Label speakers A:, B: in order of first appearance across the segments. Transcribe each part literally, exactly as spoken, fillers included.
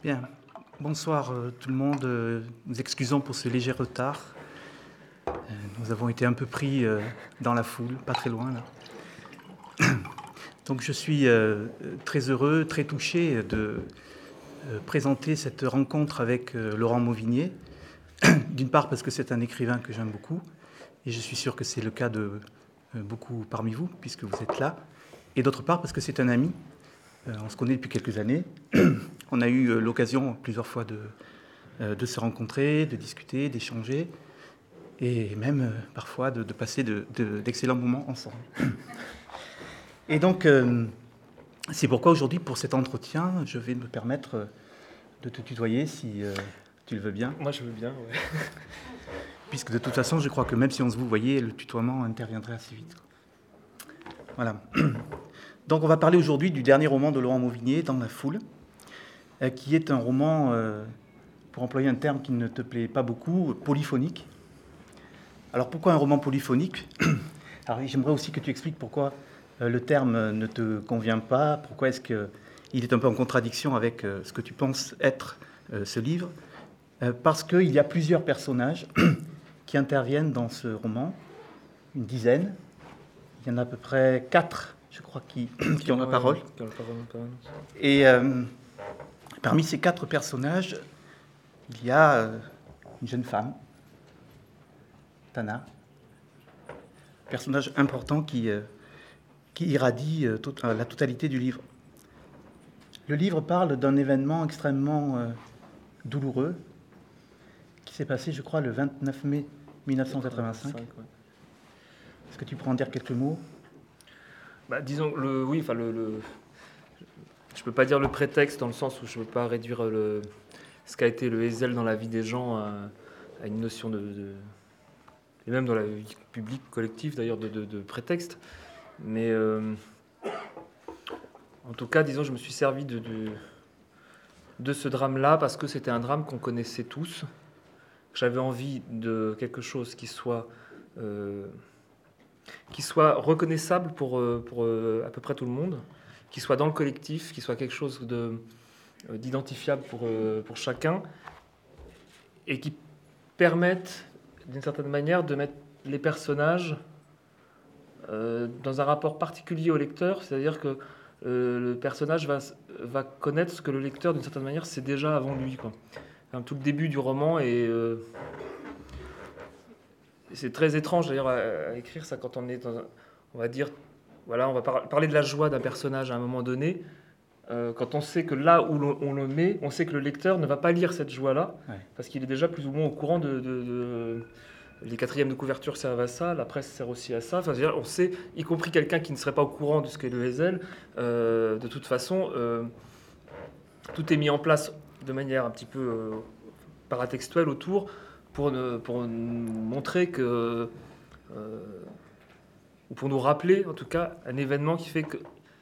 A: Bien, bonsoir euh, tout le monde. Euh, nous excusons pour ce léger retard. Euh, nous avons été un peu pris euh, dans la foule, pas très loin là. Donc je suis euh, très heureux, très touché de euh, présenter cette rencontre avec euh, Laurent Mauvigné. D'une part parce que c'est un écrivain que j'aime beaucoup, et je suis sûr que c'est le cas de euh, beaucoup parmi vous, puisque vous êtes là. Et d'autre part parce que c'est un ami. Euh, on se connaît depuis quelques années. On a eu euh, l'occasion plusieurs fois de, euh, de se rencontrer, de discuter, d'échanger, et même euh, parfois de, de passer de, de, d'excellents moments ensemble. Et donc, euh, c'est pourquoi aujourd'hui, pour cet entretien, je vais me permettre euh, de te tutoyer si euh, tu le veux bien.
B: Moi, je veux bien, ouais.
A: Puisque de toute façon, je crois que même si on se vous voyait, le tutoiement interviendrait assez vite. Voilà. Donc on va parler aujourd'hui du dernier roman de Laurent Mauvigné, Dans la foule, euh, qui est un roman, euh, pour employer un terme qui ne te plaît pas beaucoup, polyphonique. Alors pourquoi un roman polyphonique ? Alors j'aimerais aussi que tu expliques pourquoi euh, le terme ne te convient pas, pourquoi est-ce qu'il est un peu en contradiction avec euh, ce que tu penses être euh, ce livre. Euh, parce qu'il y a plusieurs personnages qui interviennent dans ce roman, une dizaine. Il y en a à peu près quatre, je crois, qui, qui ont la parole. Et euh, parmi ces quatre personnages, il y a euh, une jeune femme, Tana, personnage important qui, euh, qui irradie euh, tout, euh, la totalité du livre. Le livre parle d'un événement extrêmement euh, douloureux qui s'est passé, je crois, le vingt-neuf mai mille neuf cent quatre-vingt-cinq. Ouais. Est-ce que tu pourrais en dire quelques mots ?
B: Bah, disons, le, oui, enfin, le, le, je ne peux pas dire le prétexte dans le sens où je ne veux pas réduire le, ce qu'a été le Hetzel dans la vie des gens à, à une notion de, de, et même dans la vie publique, collective d'ailleurs, de, de, de prétexte. Mais euh, en tout cas, disons, je me suis servi de, de, de ce drame-là parce que c'était un drame qu'on connaissait tous. J'avais envie de quelque chose qui soit... Euh, qui soit reconnaissable pour, pour à peu près tout le monde, qui soit dans le collectif, qui soit quelque chose de, d'identifiable pour, pour chacun, et qui permette, d'une certaine manière, de mettre les personnages euh, dans un rapport particulier au lecteur, c'est-à-dire que euh, le personnage va, va connaître ce que le lecteur, d'une certaine manière, sait déjà avant lui, quoi. Enfin, tout le début du roman est... Euh, c'est très étrange d'ailleurs à, à écrire ça quand on est dans un, on va dire, voilà, on va par, parler de la joie d'un personnage à un moment donné. Euh, quand on sait que là où l'on, on le met, on sait que le lecteur ne va pas lire cette joie-là, ouais. Parce qu'il est déjà plus ou moins au courant de, de, de les quatrièmes de couverture servent à ça, la presse sert aussi à ça. Enfin, c'est-à-dire, on sait, y compris quelqu'un qui ne serait pas au courant de ce qu'est le Hetzel, euh, de toute façon, euh, tout est mis en place de manière un petit peu euh, paratextuelle autour. Pour, ne, pour nous montrer que, euh, ou pour nous rappeler en tout cas, un événement qui fait que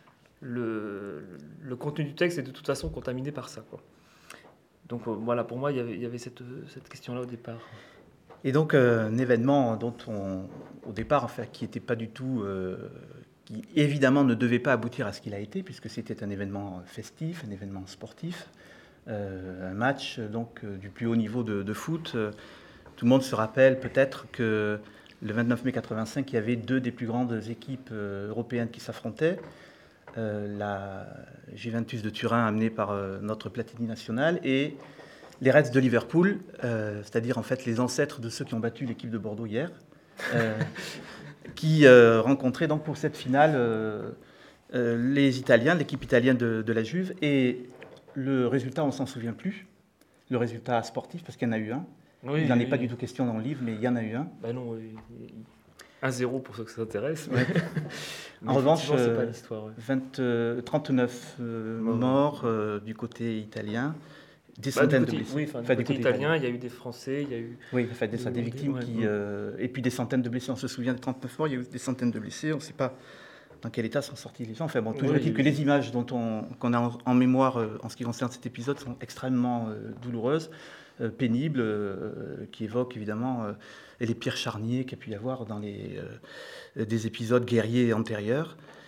B: le, le contenu du texte est de toute façon contaminé par ça, quoi. Donc euh, voilà, pour moi, il y avait, il y avait cette, cette question-là au départ.
A: Et donc euh, un événement dont on, au départ, enfin, qui n'était pas du tout, euh, qui évidemment ne devait pas aboutir à ce qu'il a été, puisque c'était un événement festif, un événement sportif, euh, un match donc euh, du plus haut niveau de, de foot. Euh, Tout le monde se rappelle peut-être que le vingt-neuf mai quatre-vingt-cinq, il y avait deux des plus grandes équipes euh, européennes qui s'affrontaient. Euh, la Juventus de Turin, amenée par euh, notre Platini national, et les Reds de Liverpool, euh, c'est-à-dire en fait les ancêtres de ceux qui ont battu l'équipe de Bordeaux hier, euh, qui euh, rencontraient donc pour cette finale euh, euh, les Italiens, l'équipe italienne de, de la Juve. Et le résultat, on ne s'en souvient plus, le résultat sportif, parce qu'il y en a eu un. Oui, il n'en oui, est pas oui. du tout question dans le livre, mais il y en a eu un.
B: Bah non, oui. un zéro pour ceux que ça intéresse.
A: Ouais. En revanche,
B: c'est pas l'histoire, ouais.
A: vingt, euh, trente-neuf euh, oh, morts euh, du côté italien, des
B: bah,
A: centaines
B: côté,
A: de blessés.
B: Oui, enfin, du, enfin, côté du côté italien, italien, il y a eu des Français, il y a eu...
A: Oui, enfin, des, des, des victimes, ouais, qui, ouais. Euh, et puis des centaines de blessés. On se souvient des trente-neuf morts, il y a eu des centaines de blessés, on ne sait pas dans quel état sont sortis les gens. Enfin bon, toujours oui, est-il que les images dont on, qu'on a en, en mémoire euh, en ce qui concerne cet épisode sont extrêmement euh, douloureuses. Euh, pénible, euh, qui évoque évidemment euh, les pires charniers qu'il y a pu y avoir dans les, euh, des épisodes guerriers antérieurs.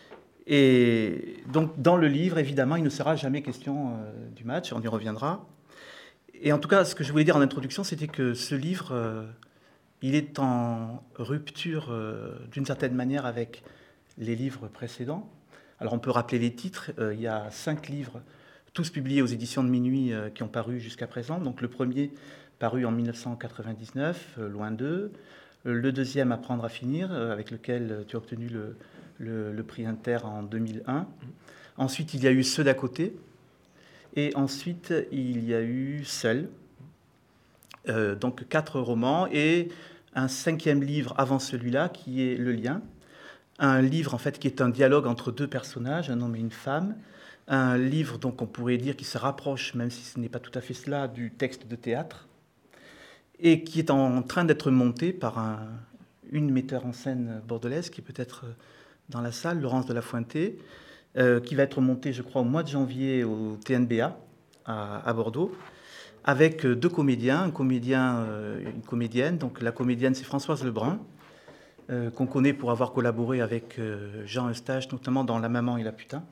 A: Et donc, dans le livre, évidemment, il ne sera jamais question euh, du match, on y reviendra. Et en tout cas, ce que je voulais dire en introduction, c'était que ce livre, euh, il est en rupture euh, d'une certaine manière avec les livres précédents. Alors, on peut rappeler les titres. Euh, il y a cinq livres, tous publiés aux éditions de Minuit, euh, qui ont paru jusqu'à présent. Donc, le premier, paru en mille neuf cent quatre-vingt-dix-neuf, euh, Loin d'eux. Le deuxième, Apprendre à finir, euh, avec lequel tu as obtenu le, le, le prix Inter en deux mille un. Ensuite, il y a eu Ceux d'à côté. Et ensuite, il y a eu Seul. Euh, donc, quatre romans. Et un cinquième livre avant celui-là, qui est Le Lien. Un livre, en fait, qui est un dialogue entre deux personnages, un homme et une femme. Un livre, donc, on pourrait dire, qui se rapproche, même si ce n'est pas tout à fait cela, du texte de théâtre. Et qui est en train d'être monté par un, une metteur en scène bordelaise, qui est peut-être dans la salle, Laurence de la Fuentée, euh, qui va être montée, je crois, au mois de janvier au T N B A, à, à Bordeaux, avec deux comédiens, un comédien, euh, une comédienne. Donc la comédienne, c'est Françoise Lebrun, euh, qu'on connaît pour avoir collaboré avec euh, Jean Eustache, notamment dans La Maman et la Putain.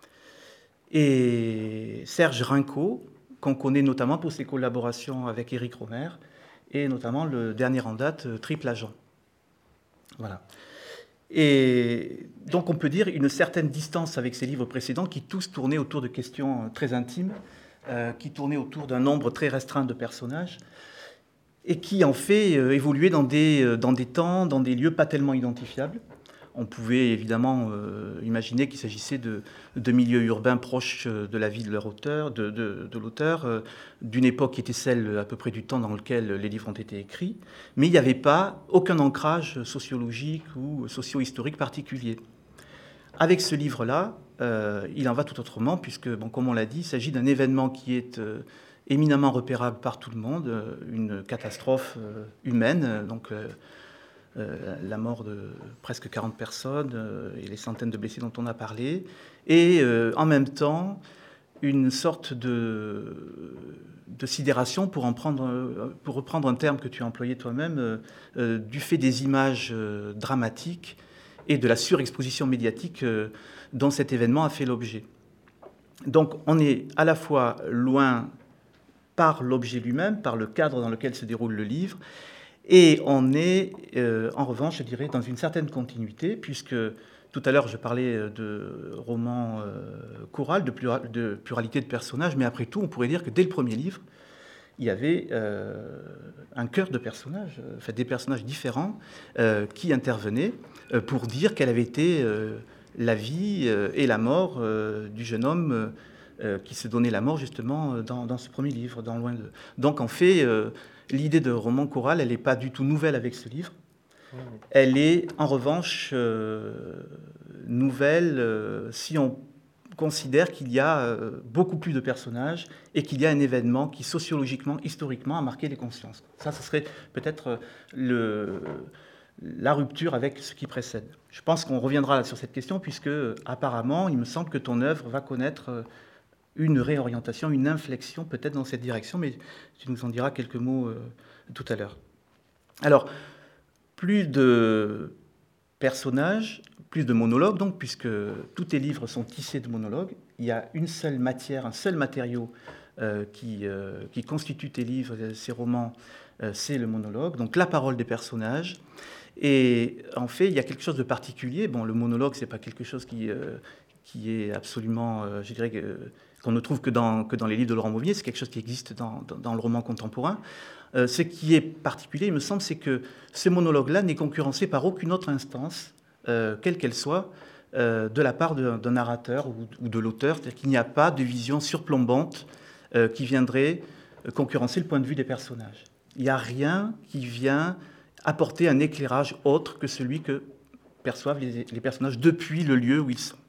A: Et Serge Rinco, qu'on connaît notamment pour ses collaborations avec Éric Romer, et notamment le dernier en date, Triple Agent. Voilà. Et donc on peut dire une certaine distance avec ces livres précédents qui tous tournaient autour de questions très intimes, euh, qui tournaient autour d'un nombre très restreint de personnages, et qui en fait euh, évoluaient dans des, dans des temps, dans des lieux pas tellement identifiables. On pouvait évidemment euh, imaginer qu'il s'agissait de, de milieux urbains proches de la vie de leur auteur, de, de, de l'auteur, euh, d'une époque qui était celle à peu près du temps dans lequel les livres ont été écrits, mais il n'y avait pas aucun ancrage sociologique ou socio-historique particulier. Avec ce livre-là, euh, il en va tout autrement, puisque, bon, comme on l'a dit, il s'agit d'un événement qui est euh, éminemment repérable par tout le monde, euh, une catastrophe euh, humaine, donc... Euh, Euh, la mort de presque quarante personnes euh, et les centaines de blessés dont on a parlé, et euh, en même temps une sorte de, de sidération, pour, en prendre, pour reprendre un terme que tu as employé toi-même, euh, euh, du fait des images euh, dramatiques et de la surexposition médiatique euh, dont cet événement a fait l'objet. Donc on est à la fois loin par l'objet lui-même, par le cadre dans lequel se déroule le livre, et on est, euh, en revanche, je dirais, dans une certaine continuité, puisque tout à l'heure, je parlais de romans euh, chorales, de, plura, de pluralité de personnages, mais après tout, on pourrait dire que dès le premier livre, il y avait euh, un chœur de personnages, euh, enfin, des personnages différents euh, qui intervenaient euh, pour dire quelle avait été euh, la vie euh, et la mort euh, du jeune homme euh, qui se donnait la mort, justement, dans, dans ce premier livre, dans Loin d'eux. Donc, en fait... Euh, l'idée de roman choral, elle n'est pas du tout nouvelle avec ce livre. Elle est, en revanche, euh, nouvelle euh, si on considère qu'il y a euh, beaucoup plus de personnages et qu'il y a un événement qui, sociologiquement, historiquement, a marqué les consciences. Ça, ce serait peut-être le, la rupture avec ce qui précède. Je pense qu'on reviendra sur cette question, puisque, apparemment, il me semble que ton œuvre va connaître... Euh, une réorientation, une inflexion peut-être dans cette direction, mais tu nous en diras quelques mots euh, tout à l'heure. Alors, plus de personnages, plus de monologues, donc, puisque tous tes livres sont tissés de monologues. Il y a une seule matière, un seul matériau euh, qui, euh, qui constitue tes livres, ces romans, euh, c'est le monologue, donc la parole des personnages. Et en fait, il y a quelque chose de particulier. Bon, le monologue, c'est pas quelque chose qui, euh, qui est absolument, euh, je dirais, euh, qu'on ne trouve que dans, que dans les livres de Laurent Mauvier, c'est quelque chose qui existe dans, dans, dans le roman contemporain. Euh, ce qui est particulier, il me semble, c'est que ce monologue-là n'est concurrencé par aucune autre instance, euh, quelle qu'elle soit, euh, de la part d'un, d'un narrateur ou, ou de l'auteur. C'est-à-dire qu'il n'y a pas de vision surplombante euh, qui viendrait concurrencer le point de vue des personnages. Il n'y a rien qui vient apporter un éclairage autre que celui que perçoivent les, les personnages depuis le lieu où ils sont.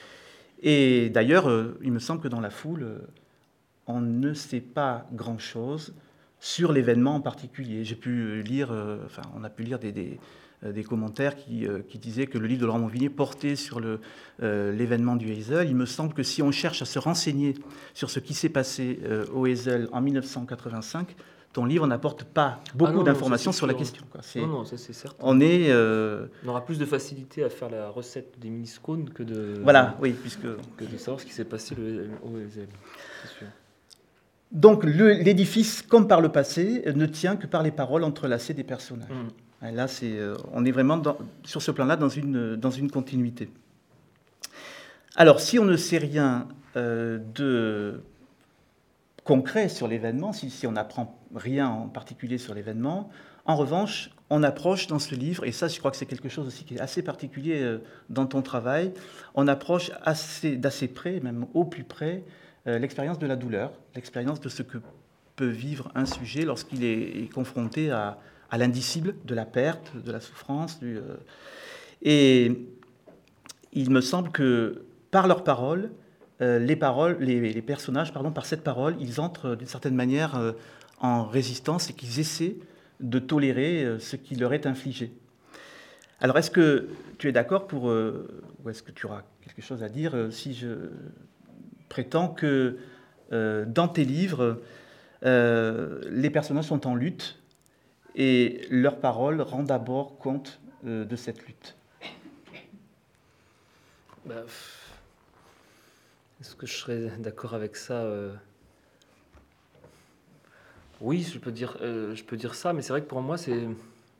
A: Et d'ailleurs, euh, il me semble que dans la foule, euh, on ne sait pas grand-chose sur l'événement en particulier. J'ai pu lire, euh, enfin, on a pu lire des, des, euh, des commentaires qui, euh, qui disaient que le livre de Laurent Mauvier portait sur le, euh, l'événement du Heysel. Il me semble que si on cherche à se renseigner sur ce qui s'est passé euh, au Heysel en mille neuf cent quatre-vingt-cinq, ton livre n'apporte pas beaucoup
B: Ah non, non,
A: d'informations
B: ça, c'est
A: sur la
B: sûr.
A: question, quoi. C'est,
B: Non, non, ça c'est certain.
A: on est... euh,
B: On aura plus de facilité à faire la recette des mini-scones que de,
A: voilà, oui, puisque...
B: que de savoir ce qui s'est passé le, au E S L. C'est sûr.
A: Donc le- l'édifice, comme par le passé, ne tient que par les paroles entrelacées des personnages.
B: Mm.
A: Et là, c'est, euh, on est vraiment dans- sur ce plan-là dans une, dans une continuité. Alors, si on ne sait rien euh, de concret sur l'événement, si, si on n'apprend rien en particulier sur l'événement, en revanche, on approche dans ce livre, et ça je crois que c'est quelque chose aussi qui est assez particulier euh, dans ton travail, on approche assez, d'assez près, même au plus près, euh, l'expérience de la douleur, l'expérience de ce que peut vivre un sujet lorsqu'il est, est confronté à, à l'indicible de la perte, de la souffrance. Du, euh, et il me semble que par leurs paroles, euh, les, paroles les, les personnages, pardon, par cette parole, ils entrent euh, d'une certaine manière euh, en résistance et qu'ils essaient de tolérer euh, ce qui leur est infligé. Alors, est-ce que tu es d'accord pour, euh, ou est-ce que tu auras quelque chose à dire euh, si je prétends que euh, dans tes livres, euh, les personnages sont en lutte et leurs paroles rendent d'abord compte euh, de cette lutte?
B: Bah, pff, est-ce que je serais d'accord avec ça euh Oui, je peux dire, euh, je peux dire ça, mais c'est vrai que pour moi, c'est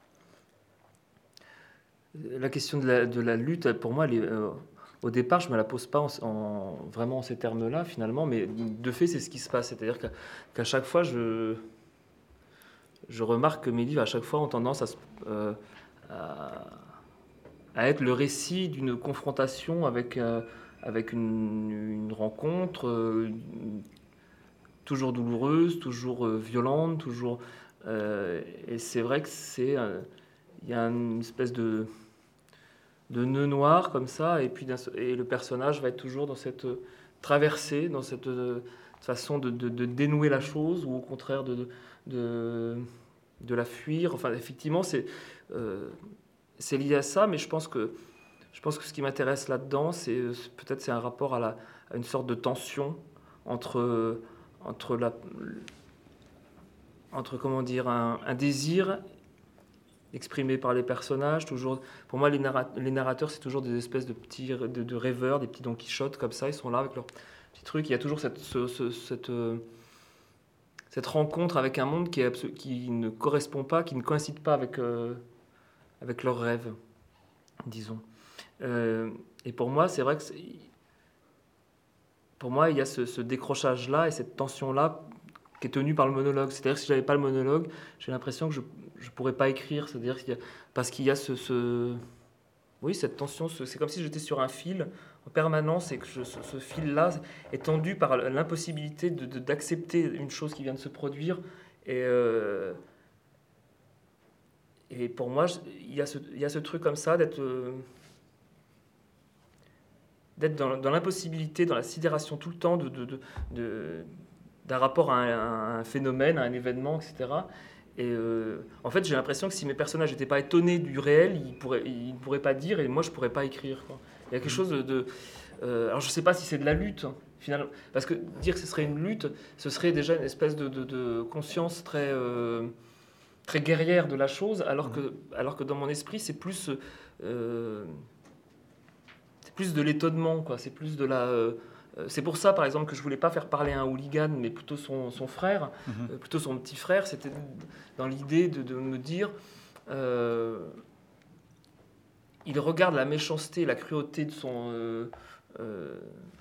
B: la question de la, de la lutte. Pour moi, elle est, euh, au départ, je me la pose pas en, en- vraiment en ces termes-là, finalement, mais de fait, c'est ce qui se passe. C'est-à-dire qu'à, qu'à chaque fois, je, je remarque que mes livres, à chaque fois, ont tendance à, se- euh, à, à être le récit d'une confrontation avec, euh, avec une, une rencontre, euh, une- toujours douloureuse, toujours euh, violente, toujours. euh, et c'est vrai que c'est, euh, il y a une espèce de, de nœud noir comme ça, et puis d'un seul- et le personnage va être toujours dans cette euh, traversée, dans cette euh, façon de, de- de dénouer la chose, ou au contraire de, de, de la fuir. Enfin, effectivement, c'est euh, c'est lié à ça, mais je pense que je pense que ce qui m'intéresse là-dedans, c'est euh, c'est- peut-être c'est un rapport à, la, à une sorte de tension entre euh, entre la entre comment dire un, un désir exprimé par les personnages. Toujours, pour moi, les, narra- les narrateurs, c'est toujours des espèces de petits de, de rêveurs, des petits Don Quichotte comme ça. Ils sont là avec leurs petits trucs. Il y a toujours cette ce- ce- cette euh, cette rencontre avec un monde qui, est abso- qui ne correspond pas, qui ne coïncide pas avec euh, avec leurs rêves, disons. Euh, et pour moi, c'est vrai que c'est- pour moi, il y a ce, ce décrochage-là et cette tension-là qui est tenue par le monologue. C'est-à-dire que si j'avais pas le monologue, j'ai l'impression que je ne pourrais pas écrire. C'est-à-dire qu'il y a, parce qu'il y a ce, ce- oui, cette tension. ce- c'est comme si j'étais sur un fil en permanence et que je- ce, ce fil-là est tendu par l'impossibilité de- de- d'accepter une chose qui vient de se produire. Et, euh, et pour moi, je- il y a ce, il y a ce truc comme ça d'être euh, d'être dans, dans l'impossibilité, dans la sidération tout le temps de, de, de- de- d'un rapport à un, à un phénomène, à un événement, et cetera. Et euh, en fait, j'ai l'impression que si mes personnages n'étaient pas étonnés du réel, ils pourraient, ils ne pourraient pas dire, et moi, je ne pourrais pas écrire, quoi. Il y a quelque chose de... de- euh, alors, je ne sais pas si c'est de la lutte, hein, finalement, parce que dire que ce serait une lutte, ce serait déjà une espèce de, de- de conscience très, euh, très guerrière de la chose, alors que, alors que dans mon esprit, c'est plus... euh, c'est plus de l'étonnement, quoi. C'est plus de la... euh, euh, c'est pour ça, par exemple, que je voulais pas faire parler un hooligan, mais plutôt son, son frère,
A: Mhm.
B: euh, plutôt son petit frère. C'était dans l'idée de, de me dire... euh, il regarde la méchanceté, la cruauté de son, euh, euh,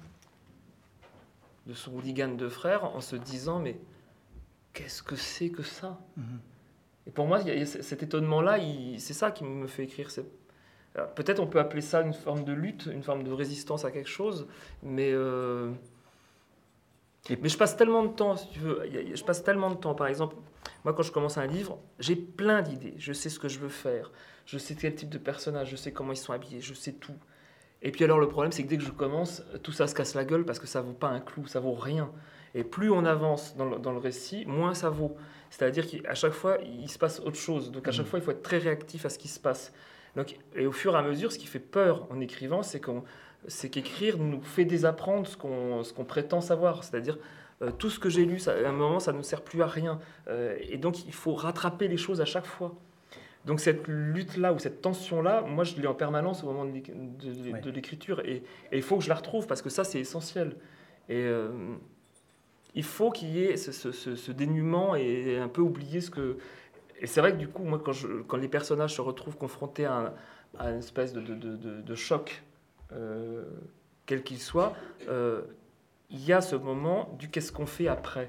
B: de son hooligan de frère en se disant, mais qu'est-ce que c'est que ça?
A: Mhm.
B: Et pour moi, il y a- il y a cet étonnement-là, il- c'est ça qui me fait écrire. C'est- alors, peut-être on peut appeler ça une forme de lutte, une forme de résistance à quelque chose, mais, euh,
A: Et-
B: mais je passe tellement de temps, si tu veux, il y a- il y a- je passe tellement de temps. Par exemple, moi, quand je commence un livre, j'ai plein d'idées. Je sais ce que je veux faire, je sais quel type de personnage, je sais comment ils sont habillés, je sais tout. Et puis alors, le problème, c'est que dès que je commence, tout ça se casse la gueule parce que ça vaut pas un clou, ça vaut rien. Et plus on avance dans le, dans le récit, moins ça vaut. C'est-à-dire qu'à chaque fois, il se passe autre chose. Donc à chaque
A: Mhm.
B: fois, il faut être très réactif à ce qui se passe. Donc, et au fur et à mesure, ce qui fait peur en écrivant, c'est qu'on c'est qu'écrire nous fait désapprendre ce qu'on, ce qu'on prétend savoir. C'est-à-dire, euh, tout ce que j'ai lu, ça, à un moment, ça ne sert plus à rien. Euh, et donc, il faut rattraper les choses à chaque fois. Donc, cette lutte-là, ou cette tension-là, moi, je l'ai en permanence au moment de, l'éc- de- de-
A: Ouais.
B: de l'écriture. Et, et il faut que je la retrouve, parce que ça, c'est essentiel. Et euh, il faut qu'il y ait ce, ce- ce- ce dénuement et un peu oublier ce que... Et c'est vrai que du coup, moi, quand, je- quand les personnages se retrouvent confrontés à, un- à une espèce de, de- de- de- de choc, euh, quel qu'il soit, euh, il y a ce moment du qu'est-ce qu'on fait après.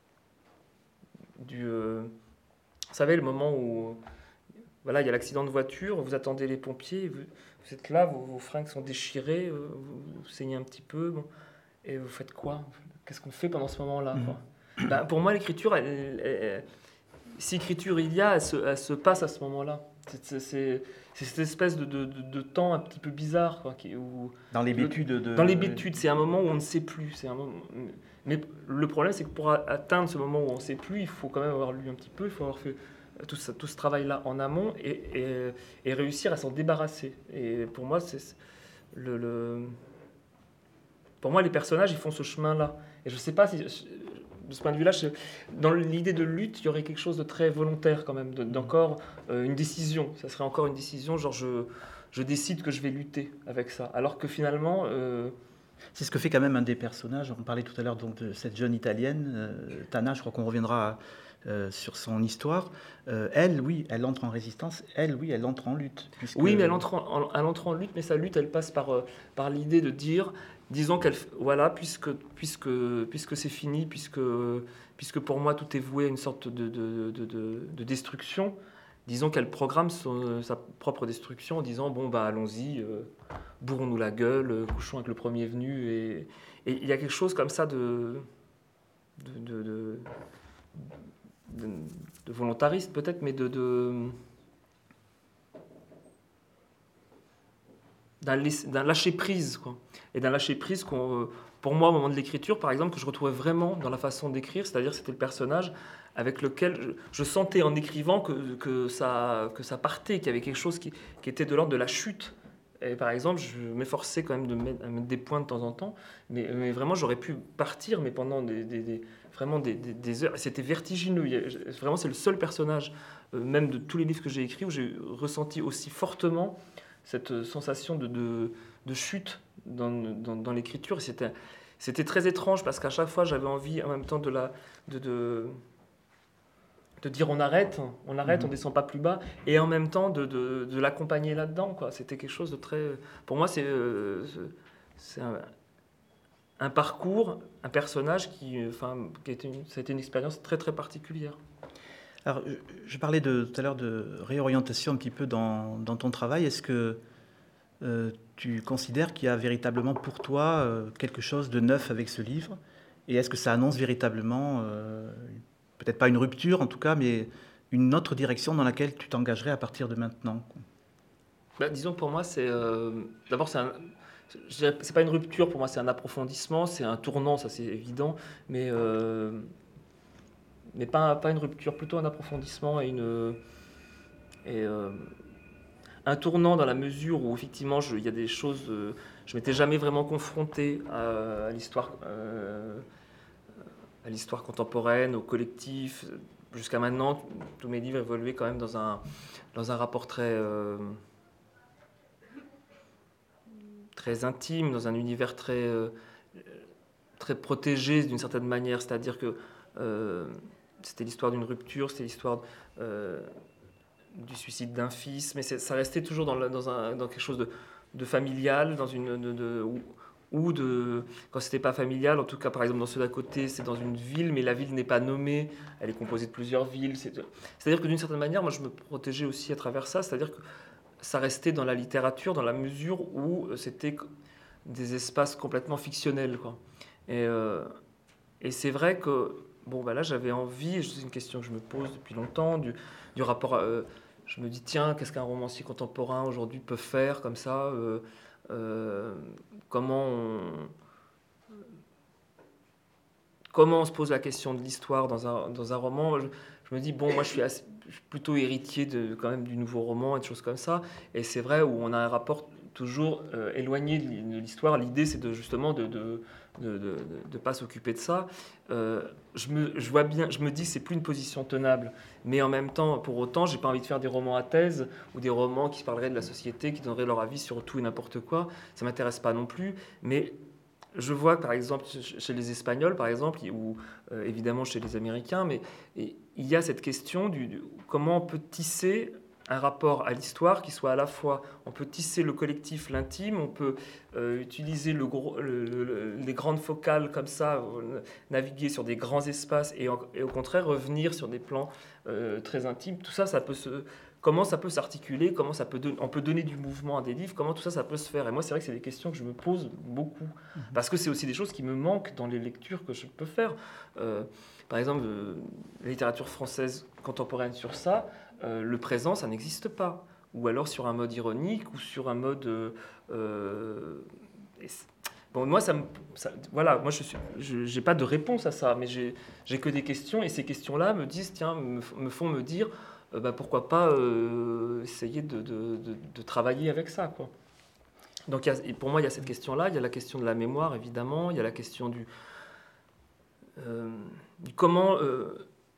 B: Du, euh, vous savez, le moment où voilà, il y a l'accident de voiture, vous attendez les pompiers, vous, vous êtes là, vos, vos fringues sont déchirées, euh, vous, vous saignez un petit peu, bon, et vous faites quoi? Qu'est-ce qu'on fait pendant ce moment-là, quoi? Ben, pour moi, l'écriture, elle, elle- elle- si écriture il y a, elle se, elle se passe à ce moment-là. C'est, c'est- c'est- c'est cette espèce de, de- de- de temps un petit peu bizarre, quoi, qui, où,
A: Dans l'hébétude de...
B: dans l'hébétude, c'est un moment où on ne sait plus. C'est un moment... Mais le problème, c'est que pour a- atteindre ce moment où on ne sait plus, il faut quand même avoir lu un petit peu, il faut avoir fait tout, ça, tout ce travail-là en amont et, et- et réussir à s'en débarrasser. Et pour moi, c'est le, le- pour moi, les personnages, ils font ce chemin-là. Et je ne sais pas si, de ce point de vue-là, je- dans l'idée de lutte, il y aurait quelque chose de très volontaire quand même, de- d'encore euh, une décision. Ça serait encore une décision, genre je, je décide que je vais lutter avec ça. Alors que finalement, euh,
A: C'est ce que fait quand même un des personnages. On parlait tout à l'heure donc de cette jeune italienne, euh, Tana. Je crois qu'on reviendra euh, sur son histoire. Euh, elle, oui, elle entre en résistance. Elle, oui, elle entre en lutte. Puisque...
B: oui, mais elle entre, en, en- elle entre en lutte, mais sa lutte, elle passe par, euh, par l'idée de dire, disons qu'elle, voilà, puisque, puisque, puisque c'est fini, puisque, puisque pour moi tout est voué à une sorte de, de, de, de- de destruction, disons qu'elle programme son- sa propre destruction en disant, bon, bah allons-y, euh, bourrons-nous la gueule, euh, couchons avec le premier venu, et et il y a quelque chose comme ça de, de, de, de- de- de volontariste peut-être, mais de... de d'un laiss- d'un lâcher-prise, quoi. Et d'un lâcher-prise qu'on, euh, pour moi, au moment de l'écriture, par exemple, que je retrouvais vraiment dans la façon d'écrire, c'est-à-dire c'était le personnage avec lequel je, je sentais en écrivant que, que, ça, que ça partait, qu'il y avait quelque chose qui, qui était de l'ordre de la chute. Et par exemple, je m'efforçais quand même de mettre, à mettre des points de temps en temps, mais, mais vraiment, j'aurais pu partir, mais pendant des, des- des- vraiment des, des- des heures. Et c'était vertigineux. Il y a- vraiment, c'est le seul personnage, euh, même de tous les livres que j'ai écrits, où j'ai ressenti aussi fortement cette sensation de, de, de chute dans, dans, dans l'écriture. Et C'était, c'était très étrange parce qu'à chaque fois, j'avais envie en même temps de, la, de, de, de dire on arrête, on arrête,
A: Mhm.
B: on descend pas plus bas, et en même temps de, de, de l'accompagner là-dedans, quoi. C'était quelque chose de très... Pour moi, c'est, euh, c'est un, un parcours, un personnage qui, enfin, qui a été une, ça a été une expérience très très particulière.
A: Alors, je, je parlais de, tout à l'heure de réorientation un petit peu dans, dans ton travail. Est-ce que euh, tu considères qu'il y a véritablement pour toi euh, quelque chose de neuf avec ce livre? Et est-ce que ça annonce véritablement, euh, peut-être pas une rupture en tout cas, mais une autre direction dans laquelle tu t'engagerais à partir de maintenant?
B: Bah, disons que pour moi, c'est euh, d'abord c'est un, je dirais- c'est pas une rupture pour moi, c'est un approfondissement, c'est un tournant, ça c'est évident, mais euh, mais pas pas une rupture, plutôt un approfondissement et une et euh, un tournant dans la mesure où effectivement je- il y a des choses, euh, je m'étais jamais vraiment confronté à, à l'histoire euh, à l'histoire contemporaine, au collectif. Jusqu'à maintenant, tous mes livres évoluaient quand même dans un dans un rapport très euh, très intime, dans un univers très, euh, très protégé d'une certaine manière. C'est-à-dire que euh, c'était l'histoire d'une rupture, c'était l'histoire euh, du suicide d'un fils, mais c'est- ça restait toujours dans, la- dans, un, dans quelque chose de, de familial, dans une, de, de- ou, ou de, quand c'était pas familial, en tout cas par exemple dans ceux d'à côté, c'est dans une ville, mais la ville n'est pas nommée, elle est composée de plusieurs villes. C'est- C'est-à-dire que d'une certaine manière, moi je me protégeais aussi à travers ça, c'est-à-dire que ça restait dans la littérature dans la mesure où c'était des espaces complètement fictionnels, quoi. Et, euh, et c'est vrai que bon, bah là j'avais envie, et c'est une question que je me pose depuis longtemps, du, du rapport. à- euh, je me dis tiens, qu'est-ce qu'un romancier contemporain aujourd'hui peut faire comme ça euh, euh, comment on, comment on se pose la question de l'histoire dans un, dans un roman. Je, je me dis, bon, moi je suis, assez- je suis plutôt héritier de, quand même du nouveau roman et de choses comme ça. Et c'est vrai où on a un rapport toujours euh, éloigné de l'histoire. L'idée, c'est de, justement de de, de, de, de pas s'occuper de ça. Euh, je, me, je vois bien, je me dis que c'est plus une position tenable, mais en même temps, pour autant, j'ai pas envie de faire des romans à thèse ou des romans qui parleraient de la société, qui donneraient leur avis sur tout et n'importe quoi. Ça m'intéresse pas non plus, mais je vois, par exemple, chez les Espagnols, par exemple, ou euh, évidemment chez les Américains, mais il y a cette question du, du comment on peut tisser un rapport à l'histoire qui soit à la fois, on peut tisser le collectif, l'intime, on peut euh, utiliser le gros, le, le, les grandes focales comme ça, euh, naviguer sur des grands espaces et, en, et au contraire revenir sur des plans euh, très intimes. Tout ça, ça peut se, comment ça peut s'articuler, comment ça peut don, on peut donner du mouvement à des livres, comment tout ça, ça peut se faire. Et moi, c'est vrai que c'est des questions que je me pose beaucoup, mmh. parce que c'est aussi des choses qui me manquent dans les lectures que je peux faire. Euh, par exemple, euh, la littérature française contemporaine sur ça, Euh, le présent, ça n'existe pas. Ou alors sur un mode ironique, ou sur un mode... Euh, euh, bon, moi, ça me, ça, voilà, moi, je n'ai pas de réponse à ça, mais j'ai que des questions, et ces questions-là me disent, tiens, me, me font me dire, euh, bah, pourquoi pas euh, essayer de, de, de, de travailler avec ça, quoi. Donc, y a, pour moi, il y a cette question-là, il y a la question de la mémoire, évidemment, il y a la question du... Euh, du comment... Euh,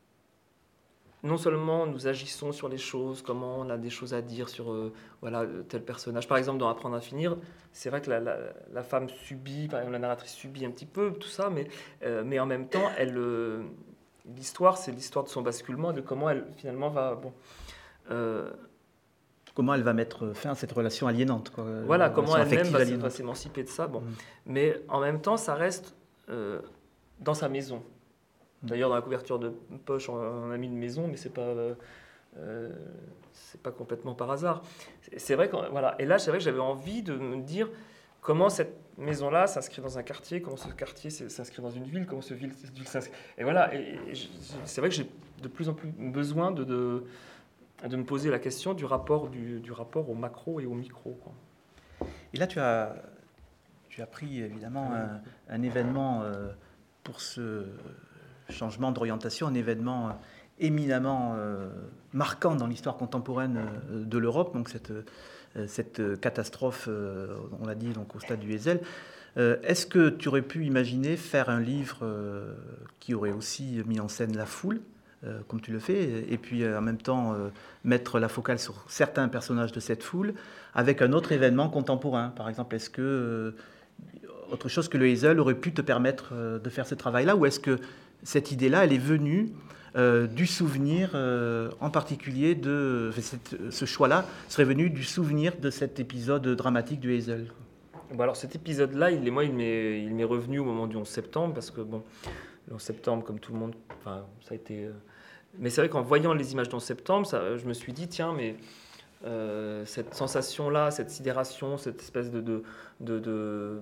B: non seulement nous agissons sur les choses, comment on a des choses à dire sur euh, voilà, tel personnage. Par exemple, dans Apprendre à finir, c'est vrai que la, la, la femme subit, par exemple, la narratrice subit un petit peu tout ça, mais, euh, mais en même temps, elle, euh, l'histoire, c'est l'histoire de son basculement, de comment elle, finalement, va... Bon, euh,
A: comment elle va mettre fin à cette relation aliénante, quoi.
B: Voilà, comment elle-même va, va s'émanciper de ça. Bon. Mmh. Mais en même temps, ça reste euh, dans sa maison. D'ailleurs, dans la couverture de poche, on a mis une maison, mais c'est pas, euh, c'est pas complètement par hasard. C'est vrai que, voilà. Et là, c'est vrai que j'avais envie de me dire comment cette maison-là s'inscrit dans un quartier, comment ce quartier s'inscrit dans une ville, comment ce ville, cette ville s'inscrit. Et voilà. Et, et c'est vrai que j'ai de plus en plus besoin de, de, de me poser la question du rapport, du, du rapport au macro et au micro, quoi.
A: Et là, tu as, tu as pris évidemment un, un événement euh, pour ce changement d'orientation, un événement éminemment euh, marquant dans l'histoire contemporaine euh, de l'Europe, donc cette, euh, cette catastrophe, euh, on l'a dit, donc au stade du Heysel. Euh, Est-ce que tu aurais pu imaginer faire un livre euh, qui aurait aussi mis en scène la foule, euh, comme tu le fais, et puis euh, en même temps euh, mettre la focale sur certains personnages de cette foule, avec un autre événement contemporain, par exemple? Est-ce que euh, autre chose que le Heysel aurait pu te permettre euh, de faire ce travail-là, ou est-ce que cette idée-là, elle est venue euh, du souvenir, euh, en particulier de cette, ce choix-là serait venu du souvenir de cet épisode dramatique du Heysel?
B: Bon, alors cet épisode-là, il est, moi, il m'est, il m'est revenu au moment du onze septembre, parce que bon, le onze septembre, comme tout le monde, enfin, ça a été. Euh... Mais c'est vrai qu'en voyant les images du onze septembre, ça, je me suis dit, tiens, mais euh, cette sensation-là, cette sidération, cette espèce de, de, de, de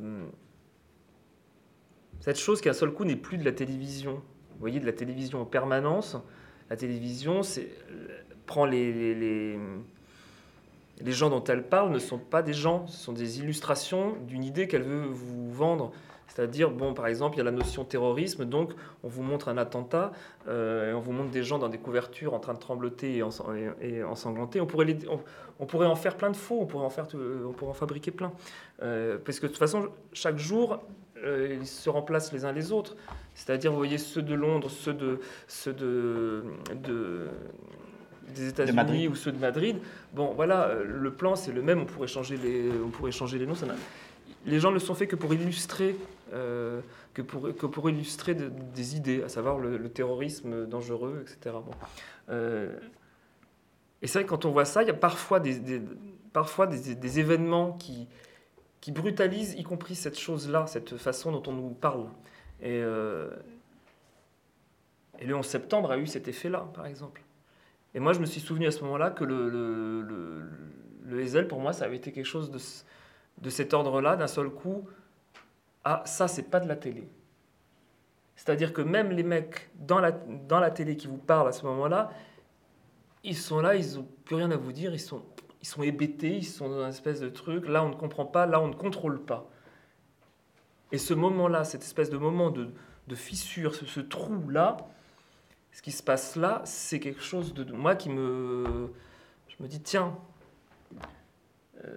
B: cette chose qui, à un seul coup, n'est plus de la télévision. Vous voyez, de la télévision en permanence. La télévision, c'est, prend les, les, les, les gens dont elle parle ne sont pas des gens, ce sont des illustrations d'une idée qu'elle veut vous vendre. C'est-à-dire, bon, par exemple, il y a la notion terrorisme, donc on vous montre un attentat, euh, et on vous montre des gens dans des couvertures en train de trembloter et, en, et, et ensanglanter. On pourrait, les, on, on pourrait en faire plein de faux, on pourrait en, faire, on pourrait en fabriquer plein. Euh, parce que de toute façon, chaque jour, euh, ils se remplacent les uns les autres. C'est-à-dire, vous voyez, ceux de Londres, ceux de, ceux de, de, des États-Unis ou ceux de Madrid. Bon, voilà, le plan, c'est le même, on pourrait changer les, on pourrait changer les noms. Ça n'a... Les gens ne le sont fait que pour illustrer, euh, que pour, que pour illustrer de, des idées, à savoir le, le terrorisme dangereux, et cetera. Bon. Euh, et c'est vrai que quand on voit ça, il y a parfois des, des, parfois des, des événements qui, qui brutalisent, y compris cette chose-là, cette façon dont on nous parle. Et, euh, et le onze septembre a eu cet effet-là, par exemple. Et moi, je me suis souvenu à ce moment-là que le, le, le, le Heysel, pour moi, ça avait été quelque chose de... de cet ordre-là, d'un seul coup, ah, ça, c'est pas de la télé. C'est-à-dire que même les mecs dans la, dans la télé qui vous parlent à ce moment-là, ils sont là, ils n'ont plus rien à vous dire, ils sont, ils sont hébétés, ils sont dans une espèce de truc, là, on ne comprend pas, là, on ne contrôle pas. Et ce moment-là, cette espèce de moment de, de fissure, ce, ce trou-là, ce qui se passe là, c'est quelque chose de, de moi qui me... Je me dis, tiens... Euh,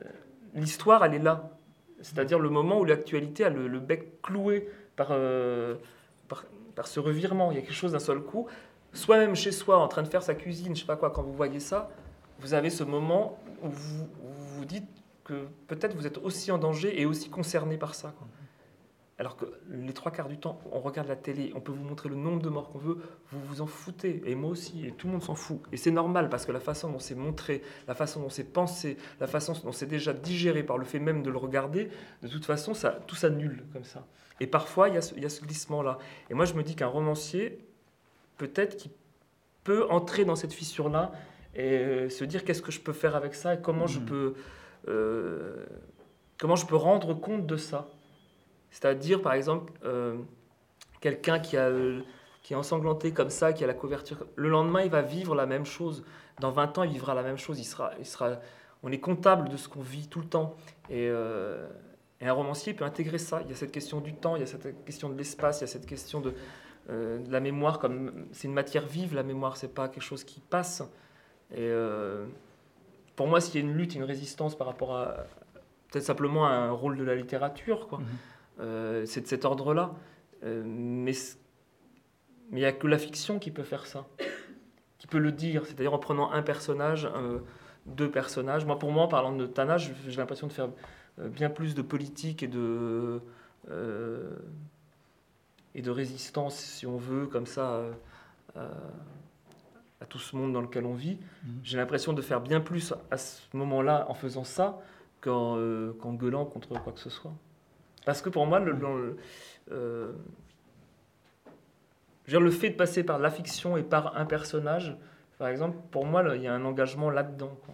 B: l'histoire, elle est là. C'est-à-dire le moment où l'actualité a le, le bec cloué par, euh, par, par ce revirement. Il y a quelque chose d'un seul coup. Soi-même chez soi, en train de faire sa cuisine, je sais pas quoi, quand vous voyez ça, vous avez ce moment où vous vous, vous dites que peut-être vous êtes aussi en danger et aussi concerné par ça, quoi. Alors que les trois quarts du temps, on regarde la télé, on peut vous montrer le nombre de morts qu'on veut, vous vous en foutez, et moi aussi, et tout le monde s'en fout. Et c'est normal, parce que la façon dont c'est montré, la façon dont c'est pensé, la façon dont c'est déjà digéré par le fait même de le regarder, de toute façon, ça, tout s'annule comme ça. Et parfois, il y a ce, il y a ce glissement-là. Et moi, je me dis qu'un romancier, peut-être qu'il peut entrer dans cette fissure-là, et euh, se dire qu'est-ce que je peux faire avec ça, et comment, mmh. je, peux, euh, comment je peux rendre compte de ça. C'est-à-dire, par exemple, euh, quelqu'un qui, a, qui est ensanglanté comme ça, qui a la couverture, le lendemain, il va vivre la même chose. Dans vingt ans, il vivra la même chose. Il sera, il sera, on est comptable de ce qu'on vit tout le temps. Et, euh, et un romancier peut intégrer ça. Il y a cette question du temps, il y a cette question de l'espace, il y a cette question de, euh, de la mémoire. Comme, c'est une matière vive, la mémoire, c'est pas quelque chose qui passe. Et euh, pour moi, s'il y a une lutte, une résistance par rapport à peut-être simplement à un rôle de la littérature, quoi. Mmh. Euh, c'est de cet ordre-là. Euh, mais il n'y a que la fiction qui peut faire ça, qui peut le dire, c'est-à-dire en prenant un personnage, euh, deux personnages. Moi, pour moi, en parlant de Tana, j'ai l'impression de faire bien plus de politique et de, euh, et de résistance, si on veut, comme ça, à, à tout ce monde dans lequel on vit. Mmh. J'ai l'impression de faire bien plus à ce moment-là en faisant ça qu'en, euh, qu'en gueulant contre quoi que ce soit. Parce que pour moi, le, le, euh, je veux dire, le fait de passer par la fiction et par un personnage, par exemple, pour moi, là, il y a un engagement là-dedans, quoi.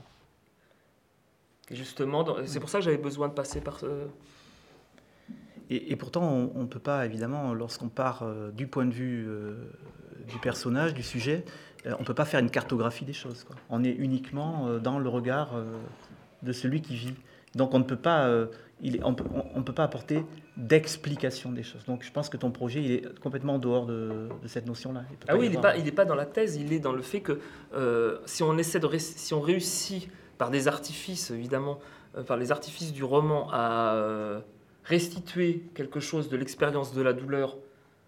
B: Et justement, dans, c'est pour ça que j'avais besoin de passer par... Euh...
A: Et, et pourtant, on ne peut pas, évidemment, lorsqu'on part euh, du point de vue euh, du personnage, du sujet, euh, on ne peut pas faire une cartographie des choses, quoi. On est uniquement euh, dans le regard euh, de celui qui vit. Donc on ne peut pas... Euh, Il est, on peut, ne peut pas apporter d'explication des choses. Donc je pense que ton projet, il est complètement en dehors de, de cette notion-là.
B: Ah oui, il n'est pas, il est pas dans la thèse, il est dans le fait que euh, si, on essaie de, si on réussit par des artifices, évidemment, euh, par les artifices du roman, à euh, restituer quelque chose de l'expérience de la douleur,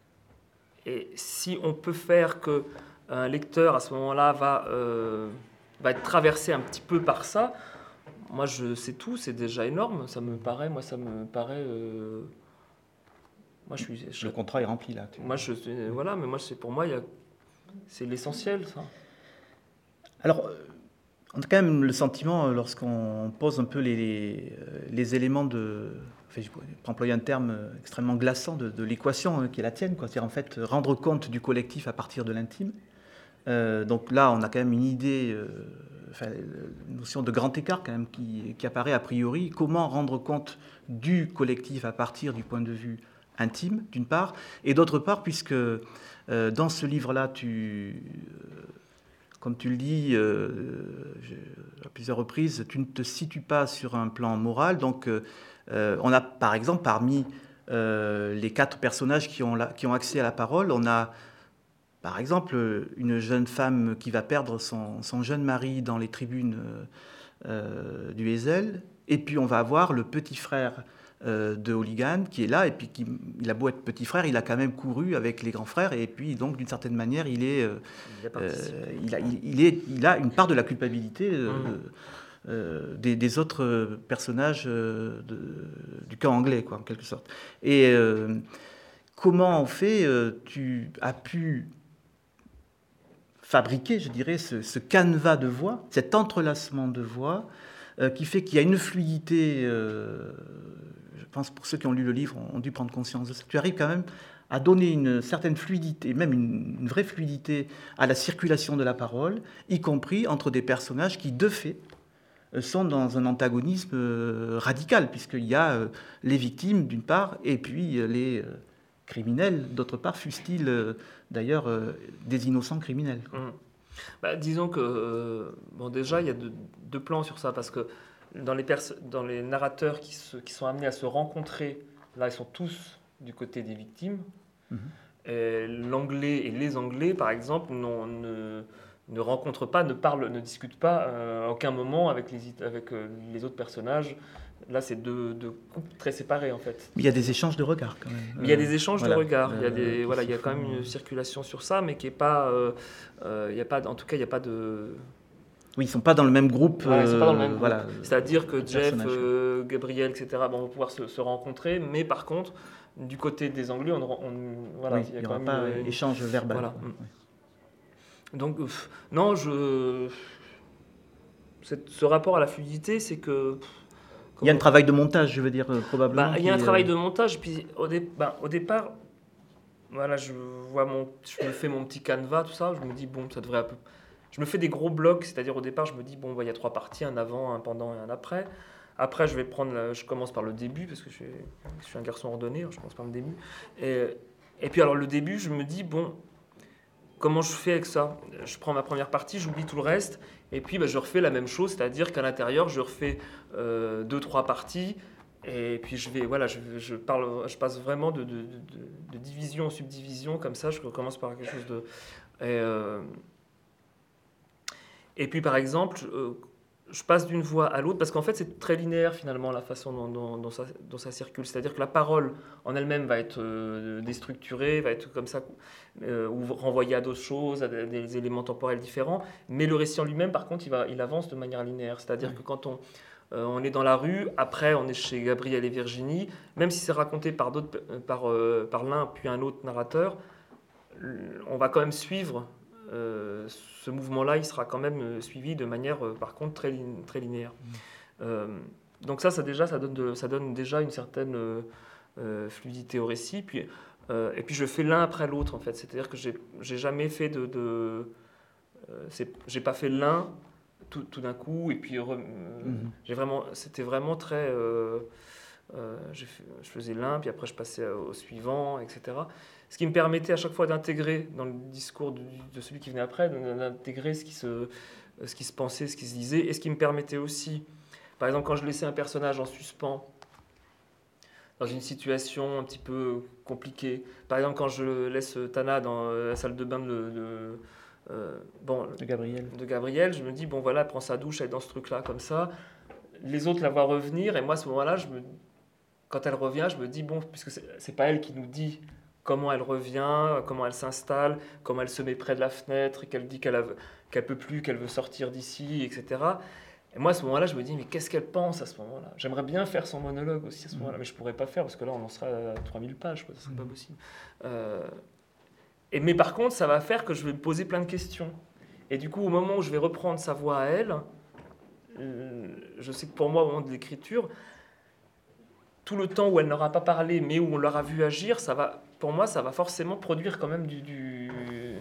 B: et si on peut faire qu'un lecteur, à ce moment-là, va, euh, va être traversé un petit peu par ça, moi, je sais tout, c'est déjà énorme. Ça me paraît, moi, ça me paraît. Euh... Moi, je suis. Je...
A: Le contrat est rempli là.
B: Moi, je voilà, mais moi, c'est pour moi, il y a... c'est l'essentiel, ça.
A: Alors, on a quand même le sentiment, lorsqu'on pose un peu les, les, les éléments de, enfin, pour employer un terme extrêmement glaçant, de, de l'équation qui est la tienne, quoi. C'est-à-dire en fait rendre compte du collectif à partir de l'intime. Euh, donc là, on a quand même une idée. Euh, Enfin, une notion de grand écart quand même qui, qui apparaît a priori. Comment rendre compte du collectif à partir du point de vue intime, d'une part, et d'autre part, puisque euh, dans ce livre-là, tu, euh, comme tu le dis euh, à plusieurs reprises, tu ne te situes pas sur un plan moral. Donc, euh, on a par exemple parmi euh, les quatre personnages qui ont, la, qui ont accès à la parole, on a par exemple, une jeune femme qui va perdre son, son jeune mari dans les tribunes euh, du Heysel, et puis on va avoir le petit frère euh, de Hooligan qui est là, et puis qui, il a beau être petit frère, il a quand même couru avec les grands frères, et puis donc d'une certaine manière, il, est, euh, euh, il, a, il, il, est, il a une part de la culpabilité euh, mmh. euh, des, des autres personnages euh, de, du camp anglais, quoi, en quelque sorte. Et euh, comment on fait euh, Tu as pu fabriquer, je dirais, ce, ce canevas de voix, cet entrelacement de voix, euh, qui fait qu'il y a une fluidité, euh, je pense pour ceux qui ont lu le livre ont dû prendre conscience de ça. Tu arrives quand même à donner une certaine fluidité, même une, une vraie fluidité à la circulation de la parole, y compris entre des personnages qui, de fait, sont dans un antagonisme euh, radical, puisqu'il y a euh, les victimes, d'une part, et puis euh, les... Euh, criminels, d'autre part, fussent-ils euh, d'ailleurs euh, des innocents criminels.
B: Mmh. Bah, disons que, euh, bon, déjà, il y a deux, deux plans sur ça, parce que dans les, pers- dans les narrateurs qui, se, qui sont amenés à se rencontrer, là, ils sont tous du côté des victimes. Mmh. Et l'anglais et les anglais, par exemple, ne, ne rencontrent pas, ne parlent, ne discutent pas euh, à aucun moment avec les, avec, euh, les autres personnages Là, c'est deux, deux couples très séparés, en fait.
A: Mais il y a des échanges de regards, quand même.
B: Mais il y a des échanges
A: voilà.
B: de regards. Il y a,
A: Euh,
B: des, voilà, il y a
A: font...
B: quand même une circulation sur ça, mais qui est pas... Euh, euh, il y a pas en tout cas, il n'y a pas de...
A: Oui, ils ne sont pas dans le même groupe.
B: Voilà, ils sont pas dans le même
A: euh,
B: groupe.
A: Voilà,
B: C'est-à-dire que Jeff, euh, Gabriel, et cetera, bon, vont pouvoir se, se rencontrer, mais par contre, du côté des Anglais, on, on, voilà,
A: oui,
B: il y a
A: il n'y
B: quand
A: aura
B: même
A: pas
B: une...
A: échange verbal.
B: Voilà.
A: Ouais.
B: Donc, pff, non, je... Cette, ce rapport à la fluidité, c'est que... Pff,
A: il y a un travail de montage, je veux dire, probablement.
B: Bah, il y a un travail de montage, puis au, dé... bah, au départ, voilà, je, vois mon... je me fais mon petit canevas, tout ça, je me dis, bon, ça devrait un peu... Je me fais des gros blocs, c'est-à-dire au départ, je me dis, bon, bah, il y a trois parties, un avant, un pendant et un après. Après, je vais prendre, la... je commence par le début, parce que je suis, je suis un garçon ordonné, je commence par le début. Et, et puis alors le début, je me dis, bon, comment je fais avec ça? Je prends ma première partie, j'oublie tout le reste, et puis bah, je refais la même chose, c'est-à-dire qu'à l'intérieur, je refais euh, deux, trois parties, et puis je vais, voilà, je, je, parle, je passe vraiment de, de, de, de division en subdivision, comme ça, je recommence par quelque chose de... Et, euh, et puis par exemple, euh, je passe d'une voix à l'autre, parce qu'en fait c'est très linéaire finalement la façon dont, dont, dont, ça, dont ça circule. C'est-à-dire que la parole en elle-même va être euh, déstructurée, va être comme ça, euh, ou renvoyée à d'autres choses, à des, des éléments temporels différents, mais le récit en lui-même par contre il, va, il avance de manière linéaire. C'est-à-dire mmh. que quand on, euh, on est dans la rue, après on est chez Gabriel et Virginie, même si c'est raconté par, d'autres, par, euh, par l'un puis un autre narrateur, on va quand même suivre Euh, ce mouvement-là, il sera quand même suivi de manière, euh, par contre, très, très linéaire. Mmh. Euh, donc ça, ça, déjà, ça, donne de, ça donne déjà une certaine euh, fluidité au récit. Puis, euh, et puis je fais l'un après l'autre, en fait. C'est-à-dire que j'ai, j'ai jamais fait de... de euh, c'est, j'ai pas fait l'un tout, tout d'un coup, et puis re, mmh. j'ai vraiment, c'était vraiment très... Euh, euh, je faisais l'un, puis après je passais au suivant, et cetera. Ce qui me permettait à chaque fois d'intégrer dans le discours de, de celui qui venait après, d'intégrer ce qui, se, ce qui se pensait, ce qui se disait, et ce qui me permettait aussi, par exemple, quand je laissais un personnage en suspens, dans une situation un petit peu compliquée, par exemple, quand je laisse Tana dans la salle de bain de, de, euh, bon,
A: de, Gabriel.
B: de Gabriel, je me dis, bon voilà, elle prend sa douche, elle est dans ce truc-là, comme ça, les autres la voient revenir, et moi, à ce moment-là, je me, quand elle revient, je me dis, bon, puisque c'est, c'est pas elle qui nous dit comment elle revient, comment elle s'installe, comment elle se met près de la fenêtre, qu'elle dit qu'elle ne qu'elle peut plus, qu'elle veut sortir d'ici, et cetera. Et moi, à ce moment-là, je me dis, mais qu'est-ce qu'elle pense à ce moment-là? J'aimerais bien faire son monologue aussi à ce moment-là, mais je ne pourrais pas faire, parce que là, on en sera à trois mille pages, quoi, ce ne serait pas possible. Euh, et, mais par contre, ça va faire que je vais me poser plein de questions. Et du coup, au moment où je vais reprendre sa voix à elle, euh, je sais que pour moi, au moment de l'écriture, tout le temps où elle n'aura pas parlé, mais où on l'aura vu agir, ça va, pour moi, ça va forcément produire quand même du, du...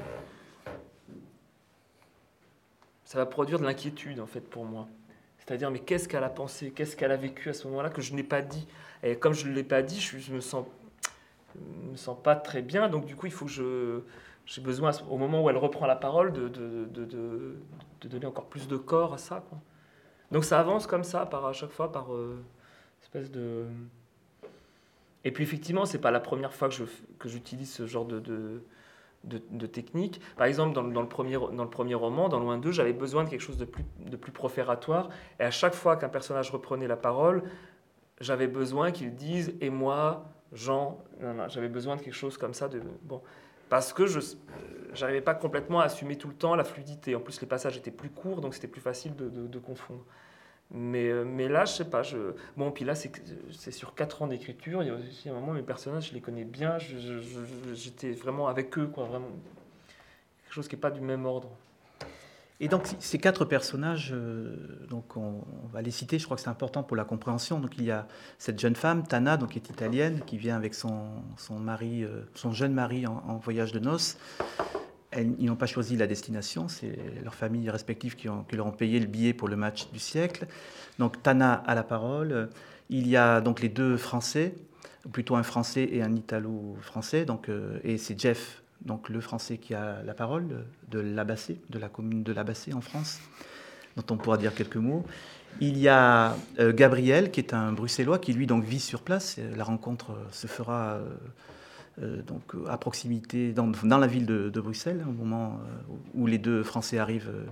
B: Ça va produire de l'inquiétude, en fait, pour moi. C'est-à-dire, mais qu'est-ce qu'elle a pensé? Qu'est-ce qu'elle a vécu à ce moment-là que je n'ai pas dit? Et comme je ne l'ai pas dit, je me sens, je me sens pas très bien. Donc, du coup, il faut que je... J'ai besoin, au moment où elle reprend la parole, de, de, de, de, de donner encore plus de corps à ça, quoi. Donc, ça avance comme ça, par, à chaque fois, par euh, espèce de... Et puis effectivement, ce n'est pas la première fois que, je, que j'utilise ce genre de, de, de, de technique. Par exemple, dans, dans, le premier, dans le premier roman, dans Loin d'eux, j'avais besoin de quelque chose de plus, de plus profératoire. Et à chaque fois qu'un personnage reprenait la parole, j'avais besoin qu'il dise « et moi, Jean ». Non, non, j'avais besoin de quelque chose comme ça. De, bon, parce que je n'arrivais pas complètement à assumer tout le temps la fluidité. En plus, les passages étaient plus courts, donc c'était plus facile de, de, de confondre. Mais, mais là, je sais pas. Je... Bon, puis là, c'est, c'est sur quatre ans d'écriture. Il y a aussi un moment, mes personnages, je les connais bien. Je, je, je, j'étais vraiment avec eux, quoi. Vraiment quelque chose qui n'est pas du même ordre.
A: Et donc, ces quatre personnages, euh, donc on, on va les citer. Je crois que c'est important pour la compréhension. Donc, il y a cette jeune femme, Tana, donc qui est italienne, qui vient avec son son mari, euh, son jeune mari en, en voyage de noces. Elles, ils n'ont pas choisi la destination, c'est leurs familles respectives qui, ont, qui leur ont payé le billet pour le match du siècle. Donc Tana a la parole. Il y a donc les deux Français, ou plutôt un Français et un Italo-Français. Donc, euh, et c'est Jeff, donc le Français, qui a la parole de Labassé, de la commune de Labassé en France, dont on pourra dire quelques mots. Il y a euh, Gabriel, qui est un Bruxellois, qui lui donc vit sur place. La rencontre se fera... Euh, Euh, donc à proximité, dans, dans la ville de, de Bruxelles, au moment euh, où les deux Français arrivent euh,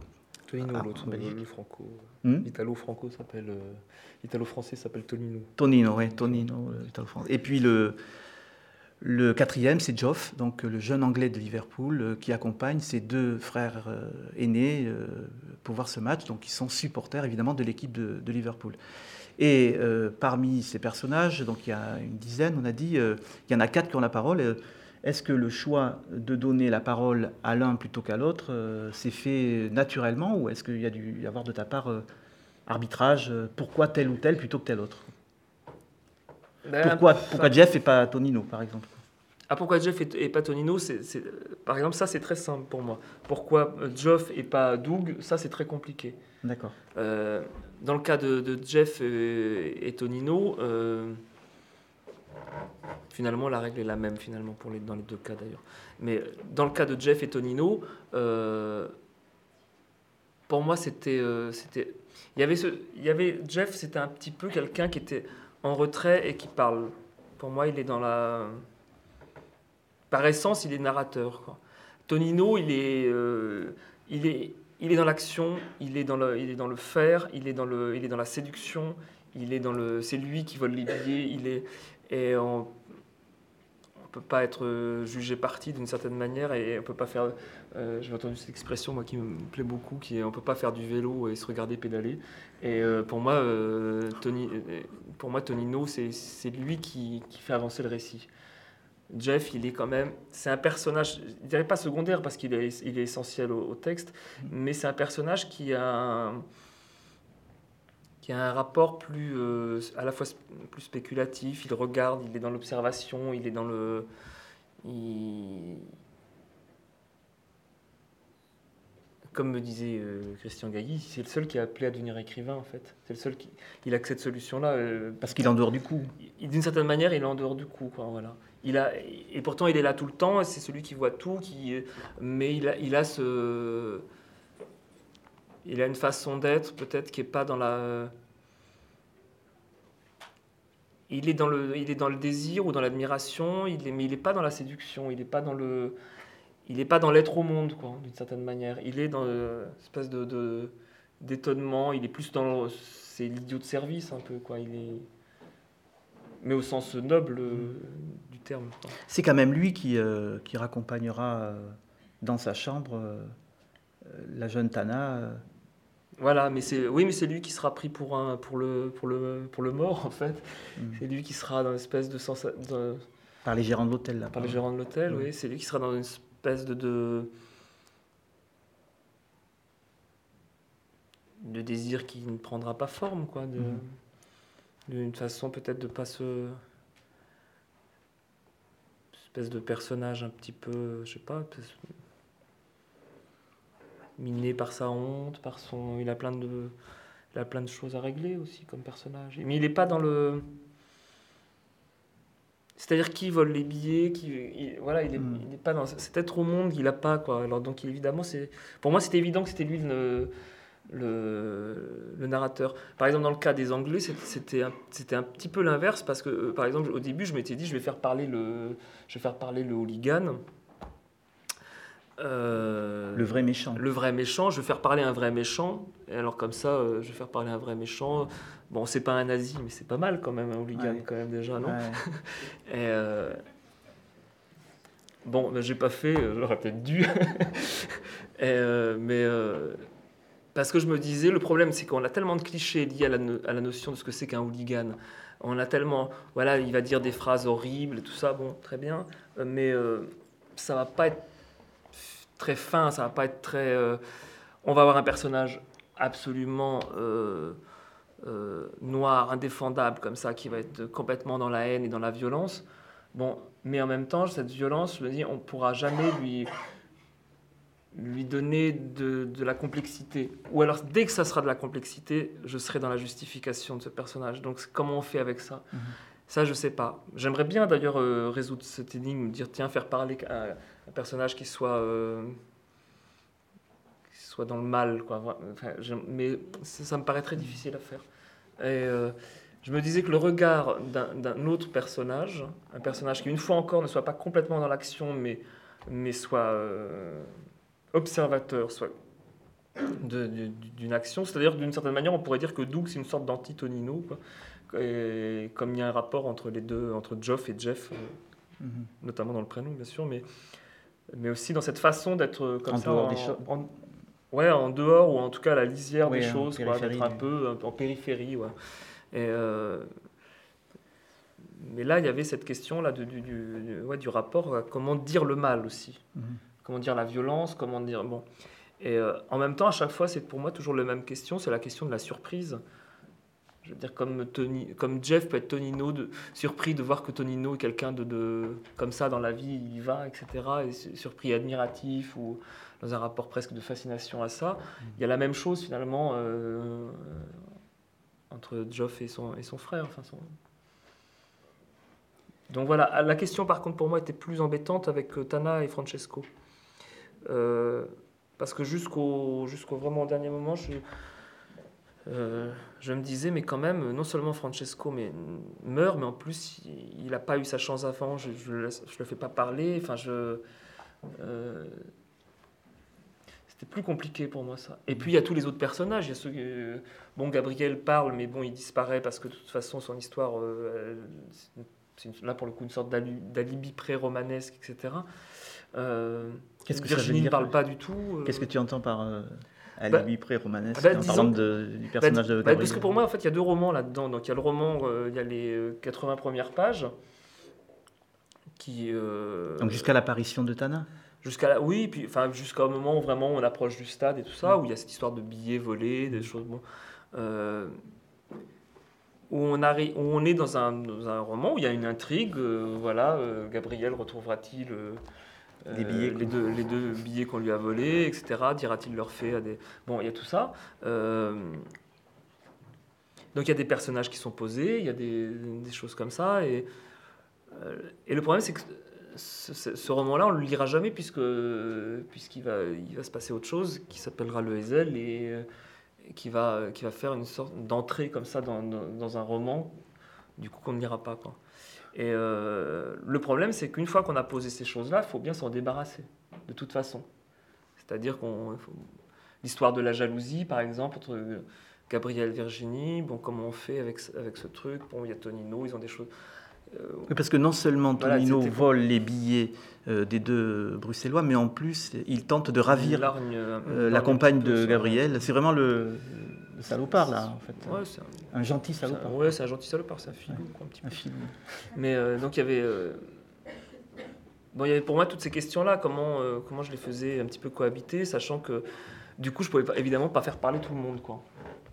B: Tonino,
A: Ah,
B: l'autre,
A: en
B: le,
A: Belgique.
B: le franco.
A: Hmm
B: Italo-franco s'appelle. euh, Italo-français s'appelle Tonino.
A: Tonino, oui, Tonino, euh, italo-français. Et puis le, le quatrième, c'est Geoff, donc le jeune Anglais de Liverpool, euh, qui accompagne ses deux frères euh, aînés euh, pour voir ce match. Donc ils sont supporters évidemment de l'équipe de, de Liverpool. Et euh, parmi ces personnages, donc il y a une dizaine, on a dit, euh, il y en a quatre qui ont la parole. Euh, Est-ce que le choix de donner la parole à l'un plutôt qu'à l'autre euh, s'est fait naturellement, ou est-ce qu'il y a dû y avoir de ta part euh, arbitrage euh, pourquoi tel ou tel plutôt que tel autre?
B: Ben,
A: Pourquoi,
B: enfin,
A: pourquoi Jeff et pas Tonino, par exemple?
B: ah, pourquoi Jeff et, et pas Tonino c'est, c'est- Par exemple, ça c'est très simple pour moi. Pourquoi euh, Geoff et pas Doug, ça c'est très compliqué.
A: D'accord.
B: Euh, dans le cas de, de Jeff et, et Tonino, euh, finalement la règle est la même finalement pour les, dans les deux cas d'ailleurs. Mais dans le cas de Jeff et Tonino, euh, pour moi c'était, euh, c'était, il y avait ce, il y avait Jeff, c'était un petit peu quelqu'un qui était en retrait et qui parle. Pour moi, il est dans la, par essence, il est narrateur, quoi. Tonino, il est, euh, il est, il est dans l'action, il est dans le, il est dans le faire, il est dans le, il est dans la séduction, il est dans le, c'est lui qui vole les billets, il est, et on, on peut pas être euh, jugé parti d'une certaine manière et on peut pas faire, euh, j'ai entendu cette expression moi qui me plaît beaucoup, qui est on peut pas faire du vélo et se regarder pédaler. Et euh, pour moi, euh, Tony, euh, pour moi, Tonino, c'est, c'est lui qui, qui fait avancer le récit. Jeff, il est quand même, c'est un personnage, je dirais pas secondaire parce qu'il est, il est essentiel au, au texte, mais c'est un personnage qui a un, qui a un rapport plus, euh, à la fois plus spéculatif. Il regarde, il est dans l'observation, il est dans le, il- comme me disait euh, Christian Gailly, c'est le seul qui a appelé à devenir écrivain en fait. C'est le seul qui, il a que cette solution-là. euh,
A: Parce qu'il est en dehors du coup.
B: il- D'une certaine manière, il est en dehors du coup, quoi, voilà. Il a, et pourtant, il est là tout le temps, et c'est celui qui voit tout, qui, mais il a, il a ce, il a une façon d'être peut-être qui est pas dans la, il est dans le, il est dans le désir ou dans l'admiration, il est, mais il est pas dans la séduction, il est pas dans le, il est pas dans l'être au monde, quoi, d'une certaine manière. Il est dans une espèce de, de- d'étonnement, il est plus dans, le- c'est l'idiot de service un peu, quoi. Il est, mais au sens noble euh, du terme, quoi.
A: C'est quand même lui qui, euh, qui raccompagnera euh, dans sa chambre euh, la jeune Tana. euh.
B: Voilà, mais c'est oui, mais c'est lui qui sera pris pour un pour le pour le pour le mort en fait.
A: Mm.
B: C'est lui qui sera dans une espèce de sens de-
A: Par les gérants de l'hôtel, là.
B: par les
A: par-
B: gérants de l'hôtel,
A: Mm.
B: oui, c'est lui qui sera dans une espèce de de, de désir qui ne prendra pas forme, quoi, de
A: Mhm.
B: d'une façon peut-être de pas se espèce de personnage un petit peu, je sais pas, miné par sa honte, par son, il a plein de il a plein de choses à régler aussi comme personnage. Mais il n'est pas dans le, c'est-à-dire qui vole les billets, qui, il- voilà, il est,
A: Mm.
B: il est pas dans cet être au monde, il a pas quoi. Alors donc évidemment, c'est, pour moi, c'était évident que c'était lui le, le, le narrateur. Par exemple, dans le cas des Anglais, c'est- c'était un, c'était un petit peu l'inverse parce que, euh, par exemple, au début, je m'étais dit, je vais faire parler le, je vais faire parler le hooligan. Euh,
A: Le vrai méchant.
B: le vrai méchant, je vais faire parler un vrai méchant. Et alors comme ça, euh, je vais faire parler un vrai méchant. Bon, c'est pas un nazi, mais c'est pas mal quand même, un hooligan
A: Ouais.
B: quand même déjà, non?
A: Ouais.
B: Et euh, bon, ben, j'ai pas fait, euh, j'aurais peut-être dû. Et, euh, mais euh, parce que je me disais, le problème, c'est qu'on a tellement de clichés liés à la, no- à la notion de ce que c'est qu'un hooligan. On a tellement, voilà, il va dire des phrases horribles et tout ça, bon, très bien, euh, mais euh, ça va pas être très fin, ça va pas être très. euh, on va avoir un personnage absolument euh, euh, noir, indéfendable comme ça, qui va être complètement dans la haine et dans la violence. Bon, mais en même temps, cette violence, je me dis, on pourra jamais lui lui donner de, de la complexité. Ou alors, dès que ça sera de la complexité, je serai dans la justification de ce personnage. Donc, comment on fait avec ça?
A: Mhm.
B: Ça, je sais pas. J'aimerais bien d'ailleurs euh, résoudre cette énigme, dire tiens, faire parler un, un personnage qui soit, euh, qui soit dans le mal, quoi. Enfin, j'aime- mais ça, ça me paraît très difficile à faire. Et euh, je me disais que le regard d'un d'un autre personnage, un personnage qui une fois encore ne soit pas complètement dans l'action, mais, mais soit euh, observateur, soit de, de, d'une action. C'est-à-dire, d'une certaine manière, on pourrait dire que Doug, c'est une sorte d'anti-Tonino, quoi. Et comme il y a un rapport entre les deux, entre Geoff et Jeff, euh, mm-hmm. notamment dans le prénom, bien sûr, mais, mais aussi dans cette façon d'être comme
A: en
B: ça,
A: dehors
B: en,
A: des choses.
B: En, ouais, en dehors, ou en tout cas à la lisière
A: oui,
B: des choses, quoi, d'être un
A: oui.
B: peu en périphérie. Ouais. Et, euh, mais là, il y avait cette question-là du, du, du, ouais, du rapport à comment dire le mal aussi. Mm-hmm. Comment dire la violence, comment dire... Bon. Et euh, en même temps, à chaque fois, c'est pour moi toujours la même question, c'est la question de la surprise. Je veux dire, comme, Tony, comme Jeff peut être Tonino, de, surpris de voir que Tonino est quelqu'un de, de... Comme ça, dans la vie, il y va, et cetera. Et surpris, admiratif, ou dans un rapport presque de fascination à ça. Il y a la même chose, finalement, euh, entre Geoff et son, et son frère. Enfin, son... Donc voilà, la question, par contre, pour moi, était plus embêtante avec Tana et Francesco. Euh, parce que jusqu'au, jusqu'au vraiment dernier moment, je... Euh, je me disais, mais quand même, non seulement Francesco mais, meurt, mais en plus, il n'a pas eu sa chance avant, je ne le, le fais pas parler. Enfin, je, euh, c'était plus compliqué pour moi, ça. Et puis, il y a tous les autres personnages. Il y a ceux, euh, bon, Gabriel parle, mais bon, il disparaît parce que, de toute façon, son histoire, euh, c'est une, là, pour le coup, une sorte d'alibi pré-romanesque, et cetera. Euh,
A: Qu'est-ce que
B: Virginie
A: ça veut dire,
B: ne parle pas du tout. Euh...
A: Qu'est-ce que tu entends par... Euh... alibi bah, pré-romanesque,
B: bah,
A: en
B: disons,
A: parlant de, du personnage bah, de Gabriel.
B: Bah, parce que pour moi, en fait, il y a deux romans là-dedans. Donc, il y a le roman, euh, il y a les quatre-vingts premières pages. Qui, euh,
A: donc, jusqu'à l'apparition de Tana
B: jusqu'à la, Oui, puis, jusqu'au moment où vraiment on approche du stade et tout ça, mmh. où il y a cette histoire de billets volés, des choses... Bon, euh, où, on arrive, où on est dans un, dans un roman où il y a une intrigue. Euh, voilà, euh, Gabriel retrouvera-t-il... Euh,
A: Les, billets,
B: euh, les, deux, les deux billets qu'on lui a volés, et cetera. Dira-t-il leur fait à des... Bon, il y a tout ça. Euh... Donc, il y a des personnages qui sont posés, il y a des, des choses comme ça. Et, euh, et le problème, c'est que ce, ce roman-là, on ne le lira jamais puisque, puisqu'il va, il va se passer autre chose qui s'appellera Le Hazel et, et qui, va, qui va faire une sorte d'entrée comme ça dans, dans, dans un roman, du coup, qu'on ne lira pas, quoi. Et euh, le problème, c'est qu'une fois qu'on a posé ces choses-là, il faut bien s'en débarrasser, de toute façon. C'est-à-dire qu'on... Faut... L'histoire de la jalousie, par exemple, entre Gabriel et Virginie, bon, comment on fait avec, avec ce truc? Bon, il y a Tonino, ils ont des choses...
A: Euh, oui, parce que non seulement Tonino voilà, vole les billets euh, des deux Bruxellois, mais en plus, il tente de ravir largne, euh, la compagne de Gabriel. C'est vraiment le... Le salopard, là, en fait.
B: Ouais, c'est un,
A: un gentil salopard.
B: Oui, c'est un gentil salopard, c'est un filou,
A: ouais,
B: quoi, un petit
A: un
B: peu.
A: filou.
B: Mais euh, donc, il y avait... Euh... Bon, il y avait pour moi toutes ces questions-là, comment, euh, comment je les faisais un petit peu cohabiter, sachant que, du coup, je ne pouvais pas, évidemment pas faire parler tout le monde, quoi.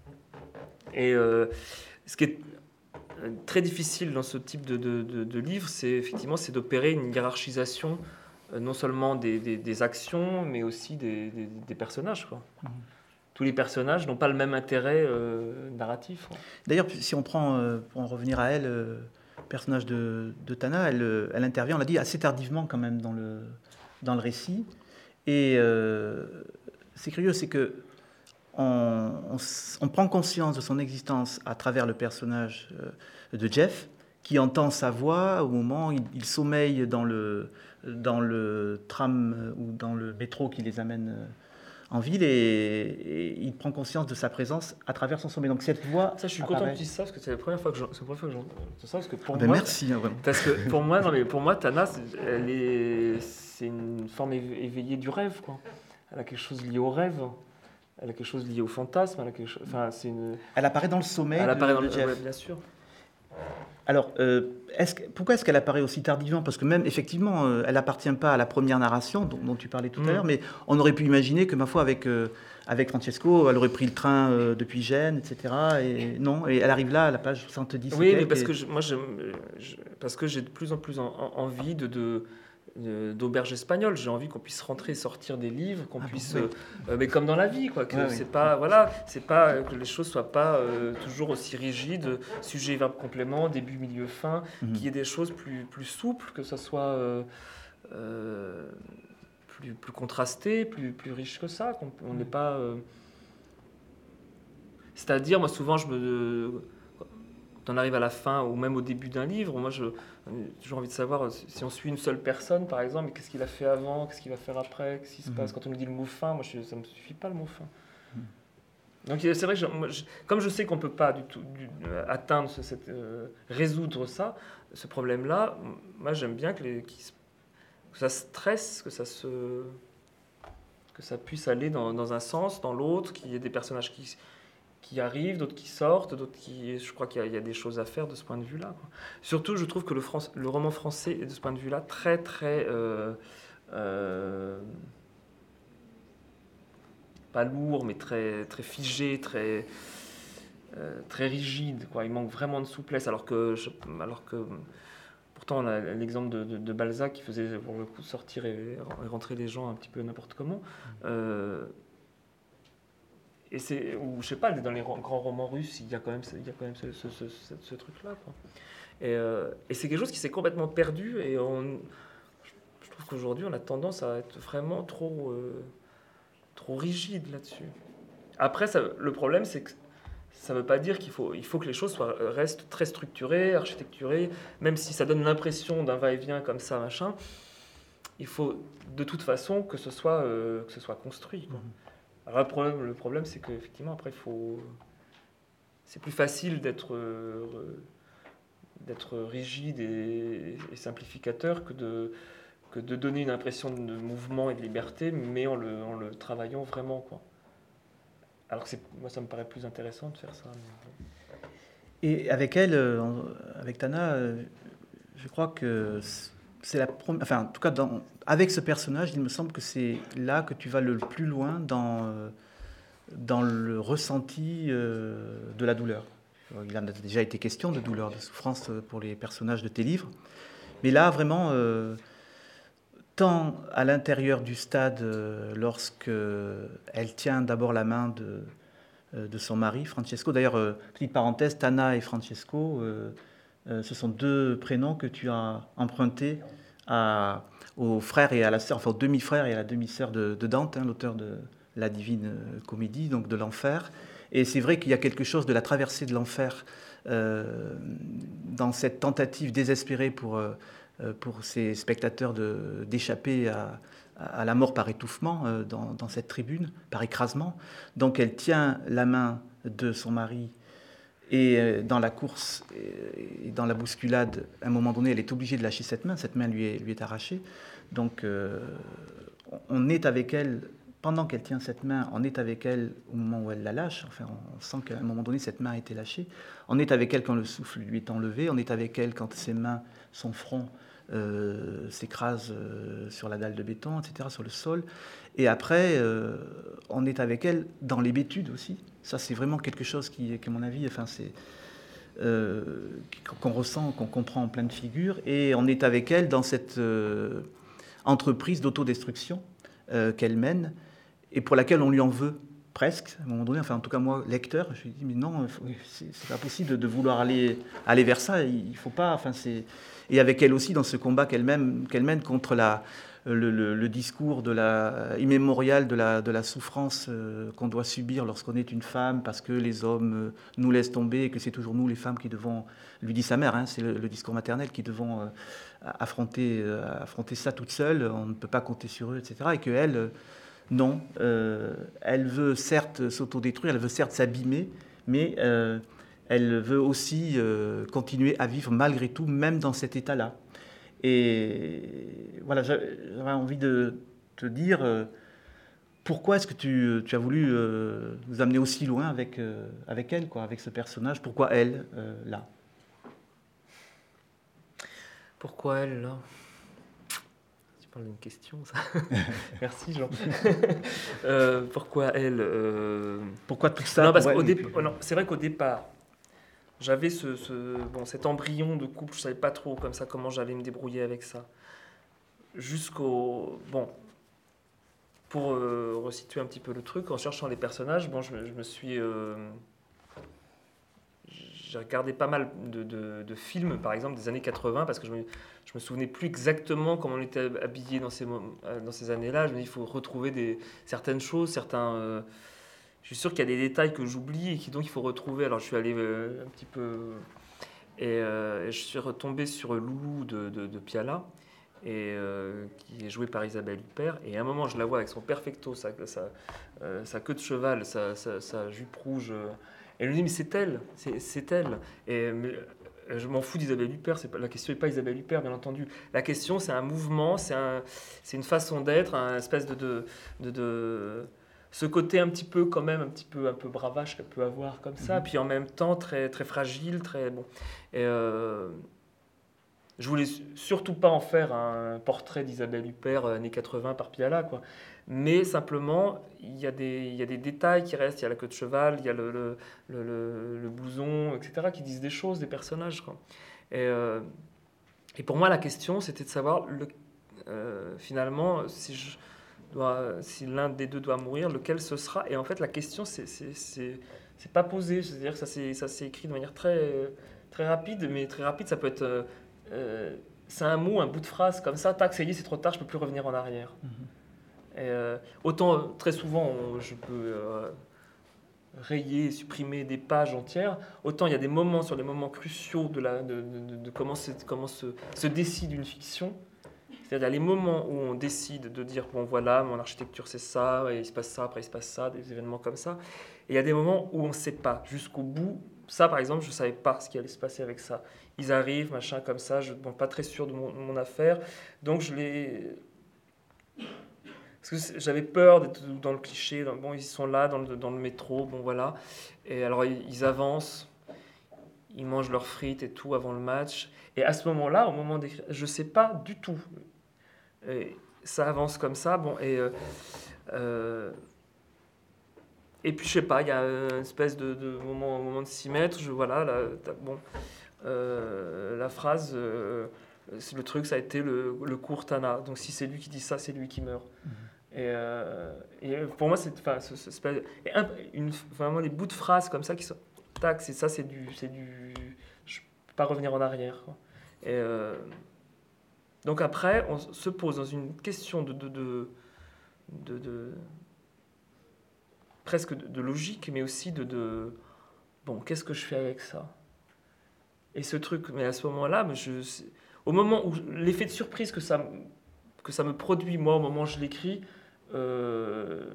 B: Et euh, ce qui est très difficile dans ce type de, de, de, de livre, c'est effectivement c'est d'opérer une hiérarchisation, euh, non seulement des, des, des actions, mais aussi des, des, des personnages, quoi. Mmh. Tous les personnages n'ont pas le même intérêt euh, narratif. Ouais.
A: D'ailleurs, si on prend, euh, pour en revenir à elle, euh, le personnage de, de Tana, elle, euh, elle intervient, on l'a dit, assez tardivement quand même dans le, dans le récit. Et euh, c'est curieux, c'est que on, on, on prend conscience de son existence à travers le personnage euh, de Jeff, qui entend sa voix au moment où il, il sommeille dans le, dans le tram ou dans le métro qui les amène... Euh, en ville et, et il prend conscience de sa présence à travers son sommeil. Donc cette voix.
B: Ça, je suis apparaît... content que tu dises ça parce que c'est la première fois que j'entends ça parce que pour
A: ah ben
B: moi.
A: Merci. Hein, vraiment.
B: Parce que pour moi, non mais pour moi, Tana, c'est, elle est, c'est une forme éveillée du rêve, quoi. Elle a quelque chose lié au rêve. Elle a quelque chose lié au fantasme. Elle a quelque chose. Enfin, c'est une.
A: Elle apparaît dans le sommeil.
B: Elle
A: de,
B: apparaît dans
A: de
B: le.
A: Jeff.
B: Ouais, bien sûr.
A: Alors, euh, est-ce que, pourquoi est-ce qu'elle apparaît aussi tardivement? Parce que même, effectivement, euh, elle n'appartient pas à la première narration dont, dont tu parlais tout mmh. à l'heure, mais on aurait pu imaginer que, ma foi, avec, euh, avec Francesco, elle aurait pris le train euh, depuis Gênes, et cetera. Et non, et elle arrive là, à la page soixante-dix.
B: Oui, mais parce, et... que je, moi, je, je, parce que j'ai de plus en plus en, en, envie de... de... d'auberge espagnole, j'ai envie qu'on puisse rentrer et sortir des livres, qu'on ah puisse, bon, oui. euh, mais comme dans la vie, quoi, que ouais, c'est oui. pas, voilà, c'est pas que les choses soient pas euh, toujours aussi rigides, sujet, verbe, complément, début, milieu, fin, mm-hmm. qu'il y ait des choses plus plus souples, que ça soit euh, euh, plus plus contrasté, plus plus riche que ça, qu'on n'est pas, euh... c'est-à-dire, moi souvent je me quand on arrive à la fin ou même au début d'un livre, moi je, j'ai toujours envie de savoir si on suit une seule personne par exemple, mais qu'est-ce qu'il a fait avant, qu'est-ce qu'il va faire après, qu'est-ce qui se mmh. passe quand on nous dit le mot fin. Moi je, ça me suffit pas le mot fin. Donc c'est vrai que je, moi, je, comme je sais qu'on ne peut pas du tout du, euh, atteindre ce, cette, euh, résoudre ça, ce problème-là, moi j'aime bien que, les, que ça stresse, que ça se, que ça puisse aller dans, dans un sens, dans l'autre, qu'il y ait des personnages qui, qui arrivent, d'autres qui sortent, d'autres qui, je crois qu'il y a, il y a des choses à faire de ce point de vue-là, quoi. Surtout, je trouve que le, France, le roman français est de ce point de vue-là très très euh, euh, pas lourd, mais très, très figé, très, euh, très rigide, quoi. Il manque vraiment de souplesse, alors que, je, alors que pourtant, on a l'exemple de, de, de Balzac qui faisait pour le coup sortir et, et rentrer les gens un petit peu n'importe comment. Euh, et c'est, ou je sais pas, dans les grands romans russes, il y a quand même, il y a quand même ce, ce, ce, ce, ce truc-là, quoi. Et, euh, et c'est quelque chose qui s'est complètement perdu, et on, je trouve qu'aujourd'hui, on a tendance à être vraiment trop... Euh, trop rigide là-dessus. Après, ça, le problème, c'est que ça ne veut pas dire qu'il faut, il faut que les choses soient, restent très structurées, architecturées, même si ça donne l'impression d'un va-et-vient comme ça, machin. Il faut de toute façon que ce soit, euh, que ce soit construit, quoi. Alors, le problème, le problème c'est qu'effectivement, après, il faut... c'est plus facile d'être, euh, d'être rigide et, et simplificateur que de... que de donner une impression de mouvement et de liberté, mais en le, en le travaillant vraiment, quoi. Alors que c'est, moi, ça me paraît plus intéressant de faire ça. Mais...
A: Et avec elle, euh, avec Tana, euh, je crois que c'est la première... Enfin, en tout cas, dans, avec ce personnage, il me semble que c'est là que tu vas le plus loin dans, euh, dans le ressenti euh, de la douleur. Il en a déjà été question de douleur, de souffrance pour les personnages de tes livres. Mais là, vraiment... Euh, tant à l'intérieur du stade, euh, lorsque elle tient d'abord la main de, euh, de son mari, Francesco. D'ailleurs, euh, petite parenthèse, Tana et Francesco, euh, euh, ce sont deux prénoms que tu as empruntés à, aux frères et à la sœur, enfin aux demi-frères et à la demi-sœur de, de Dante, hein, l'auteur de la Divine Comédie, donc de l'enfer. Et c'est vrai qu'il y a quelque chose de la traversée de l'enfer euh, dans cette tentative désespérée pour... Euh, pour ces spectateurs de, d'échapper à, à la mort par étouffement euh, dans, dans cette tribune, par écrasement. Donc elle tient la main de son mari et euh, dans la course et dans la bousculade, à un moment donné, elle est obligée de lâcher cette main, cette main lui est, lui est arrachée. Donc euh, on est avec elle, pendant qu'elle tient cette main, on est avec elle au moment où elle la lâche, enfin on sent qu'à un moment donné cette main a été lâchée, on est avec elle quand le souffle lui est enlevé, on est avec elle quand ses mains, son front euh, s'écrase euh, sur la dalle de béton, et cetera, sur le sol. Et après, euh, on est avec elle dans l'hébétude aussi. Ça, c'est vraiment quelque chose qui, qui à mon avis, enfin, c'est, euh, qu'on ressent, qu'on comprend en pleine figure. Et on est avec elle dans cette euh, entreprise d'autodestruction euh, qu'elle mène et pour laquelle on lui en veut presque, à un moment donné. Enfin, en tout cas, moi, lecteur, je lui dis, mais non, c'est, c'est pas possible de, de vouloir aller, aller vers ça. Il faut pas, enfin, c'est... Et avec elle aussi, dans ce combat qu'elle mène, qu'elle mène contre la, le, le, le discours de la, immémorial de la, de la souffrance euh, qu'on doit subir lorsqu'on est une femme, parce que les hommes euh, nous laissent tomber, et que c'est toujours nous, les femmes, qui devons, lui dit sa mère, hein, c'est le, le discours maternel, qui devons euh, affronter, euh, affronter ça toute seule, on ne peut pas compter sur eux, et cetera. Et qu'elle, euh, non, euh, elle veut certes s'autodétruire, elle veut certes s'abîmer, mais... Euh, elle veut aussi euh, continuer à vivre malgré tout, même dans cet état-là. Et voilà, j'avais envie de te dire euh, pourquoi est-ce que tu, tu as voulu euh, nous amener aussi loin avec, euh, avec elle, quoi, avec ce personnage. Pourquoi elle, euh, là?
B: Pourquoi elle, là? Tu parles d'une question, ça. Merci, Jean. euh, pourquoi elle euh...
A: Pourquoi tout ça?
B: Non, parce qu'au dé... oh, non, c'est vrai qu'au départ, j'avais ce, ce, bon, cet embryon de couple, je ne savais pas trop comme ça comment j'allais me débrouiller avec ça. Jusqu'au... Bon, pour euh, resituer un petit peu le truc, en cherchant les personnages, bon, je, je me suis... Euh, j'ai regardé pas mal de, de, de films, par exemple, des années quatre-vingts, parce que je me, je me souvenais plus exactement comment on était habillés dans ces, dans ces années-là. Je me dis, il faut retrouver des, certaines choses, certains... Euh, je suis sûr qu'il y a des détails que j'oublie et qui donc il faut retrouver. Alors je suis allé euh, un petit peu et, euh, et je suis retombé sur Loulou de, de, de Piala et euh, qui est jouée par Isabelle Huppert. Et à un moment, je la vois avec son perfecto, sa, sa, euh, sa queue de cheval, sa, sa, sa jupe rouge. Euh, et elle me dit, mais c'est elle, c'est, c'est elle. Et mais, je m'en fous d'Isabelle Huppert, c'est pas, la question n'est pas Isabelle Huppert, bien entendu. La question, c'est un mouvement, c'est, un, c'est une façon d'être, un espèce de, de, de, de... ce côté un petit peu, quand même, un petit peu, un peu bravache qu'elle peut avoir comme ça, mmh. Puis en même temps, très, très fragile, très... Bon. Et... Euh, je voulais surtout pas en faire un portrait d'Isabelle Huppert années quatre-vingts par Piala, quoi. Mais simplement, il y a des, il y a des détails qui restent. Il y a la queue de cheval, il y a le, le, le, le, le blouson, et cetera, qui disent des choses, des personnages, quoi. Et, euh, et pour moi, la question, c'était de savoir, le, euh, finalement, si, je dois, si l'un des deux doit mourir, lequel ce sera. Et en fait, la question, c'est, c'est, c'est, c'est pas posé. C'est-à-dire que ça s'est, ça s'est écrit de manière très, très rapide, mais très rapide, ça peut être... Euh, Euh, c'est un mot, un bout de phrase comme ça, tac, ça y est, c'est trop tard, je peux plus revenir en arrière. Mmh. Et euh, autant, très souvent, on, je peux euh, rayer, supprimer des pages entières, autant il y a des moments, sur les moments cruciaux de, la, de, de, de comment, comment se, se décide une fiction. C'est-à-dire, il y a les moments où on décide de dire, bon voilà, mon architecture c'est ça, et il se passe ça, après il se passe ça, des événements comme ça. Et il y a des moments où on ne sait pas, jusqu'au bout. Ça, par exemple, je ne savais pas ce qui allait se passer avec ça. Ils arrivent, machin, comme ça, je ne suis pas très sûr de mon, mon affaire. Donc, je les... Parce que j'avais peur d'être dans le cliché. Dans, bon, ils sont là, dans le, dans le métro, bon, voilà. Et alors, ils, ils avancent, ils mangent leurs frites et tout avant le match. Et à ce moment-là, au moment d'écrire, je ne sais pas du tout. Et ça avance comme ça, bon, et... Euh, euh, Et puis, je sais pas, il y a une espèce de, de moment, moment de s'y mettre. Je, voilà, là, bon, euh, la phrase, euh, c'est le truc, ça a été le, le cours Tana. Donc, si c'est lui qui dit ça, c'est lui qui meurt. Mmh. Et, euh, et pour moi, c'est, enfin, c'est, c'est pas, et un, une, vraiment les bouts de phrases comme ça qui sont, tac, c'est ça, c'est du, c'est du, je peux pas revenir en arrière, quoi. Et euh, donc après, on se pose dans une question de, de, de, de, de presque de, de logique, mais aussi de, de... Bon, qu'est-ce que je fais avec ça? Et ce truc, mais à ce moment-là, je, au moment où... L'effet de surprise que ça, que ça me produit, moi, au moment où je l'écris, euh,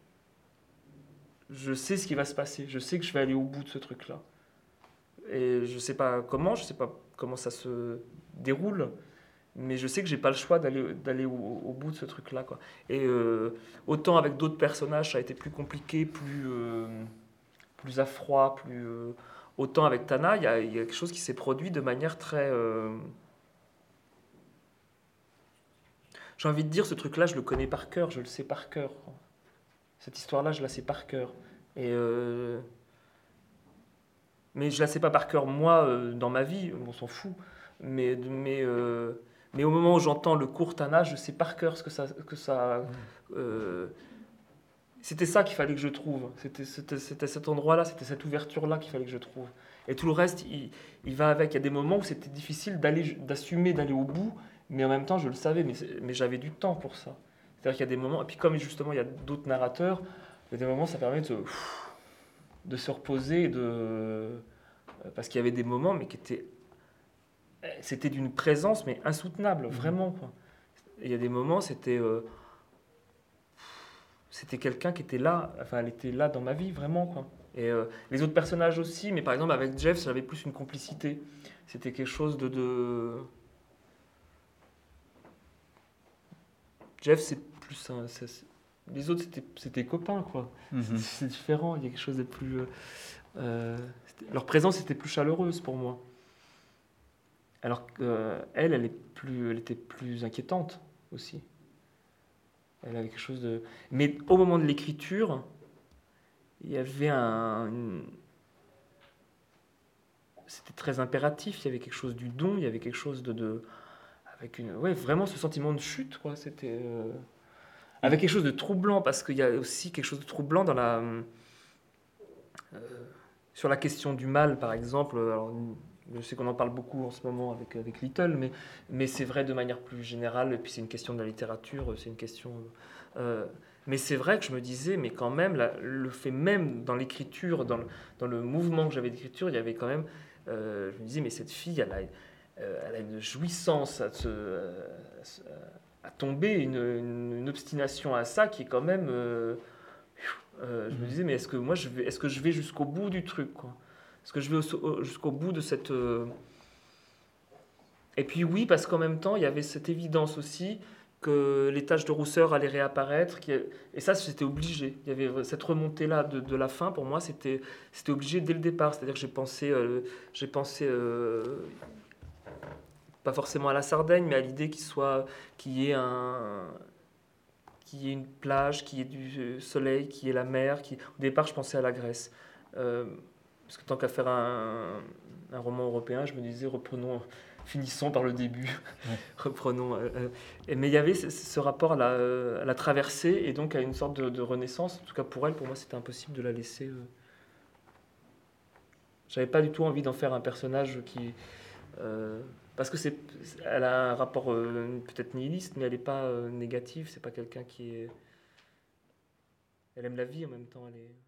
B: je sais ce qui va se passer. Je sais que je vais aller au bout de ce truc-là. Et je ne sais pas comment, je ne sais pas comment ça se déroule, mais je sais que j'ai pas le choix d'aller, d'aller au, au bout de ce truc-là, quoi. Et euh, autant avec d'autres personnages, ça a été plus compliqué, plus, euh, plus à froid, plus... Euh, autant avec Tana, il y, y a quelque chose qui s'est produit de manière très... Euh, j'ai envie de dire, ce truc-là, je le connais par cœur, je le sais par cœur, quoi. Cette histoire-là, je la sais par cœur. Et... Euh, mais je la sais pas par cœur, moi, euh, dans ma vie, on s'en fout. Mais... mais euh, Mais au moment où j'entends le cours Tana, je sais par cœur ce que ça... Que ça euh, c'était ça qu'il fallait que je trouve. C'était, c'était, c'était cet endroit-là, c'était cette ouverture-là qu'il fallait que je trouve. Et tout le reste, il, il va avec. Il y a des moments où c'était difficile d'aller, d'assumer, d'aller au bout, mais en même temps, je le savais, mais, mais j'avais du temps pour ça. C'est-à-dire qu'il y a des moments... Et puis comme justement, il y a d'autres narrateurs, il y a des moments, ça permet de, de se reposer, de, parce qu'il y avait des moments, mais qui étaient... C'était d'une présence, mais insoutenable, vraiment, quoi. Il y a des moments, c'était... Euh, c'était quelqu'un qui était là, enfin, elle était là dans ma vie, vraiment, quoi. Et euh, les autres personnages aussi, mais par exemple, avec Jeff, j'avais plus une complicité. C'était quelque chose de... de... Jeff, c'est plus un... C'est, c'est... Les autres, c'était, c'était copains, quoi. Mm-hmm. C'est, c'est différent, il y a quelque chose de plus... Euh, leur présence était plus chaleureuse pour moi. Alors qu'elle, euh, elle, est plus, elle était plus inquiétante aussi. Elle avait quelque chose de... Mais au moment de l'écriture, il y avait un... Une... C'était très impératif, il y avait quelque chose du don, il y avait quelque chose de... de... Avec une... Ouais, vraiment ce sentiment de chute, quoi. C'était... Euh... Avec quelque chose de troublant, parce qu'il y a aussi quelque chose de troublant dans la... Euh... Sur la question du mal, par exemple... Alors, je sais qu'on en parle beaucoup en ce moment avec, avec Little, mais, mais c'est vrai de manière plus générale, et puis c'est une question de la littérature, c'est une question... Euh, mais c'est vrai que je me disais, mais quand même, la, le fait même dans l'écriture, dans le, dans le mouvement que j'avais d'écriture, il y avait quand même... Euh, je me disais, mais cette fille, elle a, euh, elle a une jouissance à, se, à, à tomber, une, une, une obstination à ça qui est quand même... Euh, euh, je mmh. me disais, mais est-ce que moi, je vais, est-ce que je vais jusqu'au bout du truc, quoi ? Est-ce que je vais au, au, jusqu'au bout de cette... Euh... Et puis oui, parce qu'en même temps, il y avait cette évidence aussi que les taches de rousseur allaient réapparaître. Qui... Et ça, c'était obligé. Il y avait cette remontée-là de, de la fin, pour moi, c'était, c'était obligé dès le départ. C'est-à-dire que j'ai pensé... Euh, j'ai pensé euh, pas forcément à la Sardaigne, mais à l'idée qu'il soit, qu'il y ait un... qu'il y ait une plage, qu'il y ait du soleil, qu'il y ait la mer. Qui... Au départ, je pensais à la Grèce. Euh, parce que tant qu'à faire un, un roman européen, je me disais, reprenons, finissons par le début. Ouais. reprenons. Euh, euh, mais il y avait ce, ce rapport à la, à la traversée et donc à une sorte de, de renaissance. En tout cas, pour elle, pour moi, c'était impossible de la laisser. Euh... J'avais pas du tout envie d'en faire un personnage qui... Euh, parce que c'est, elle a un rapport euh, peut-être nihiliste, mais elle n'est pas euh, négative. C'est pas quelqu'un qui est... Elle aime la vie en même temps. Elle est...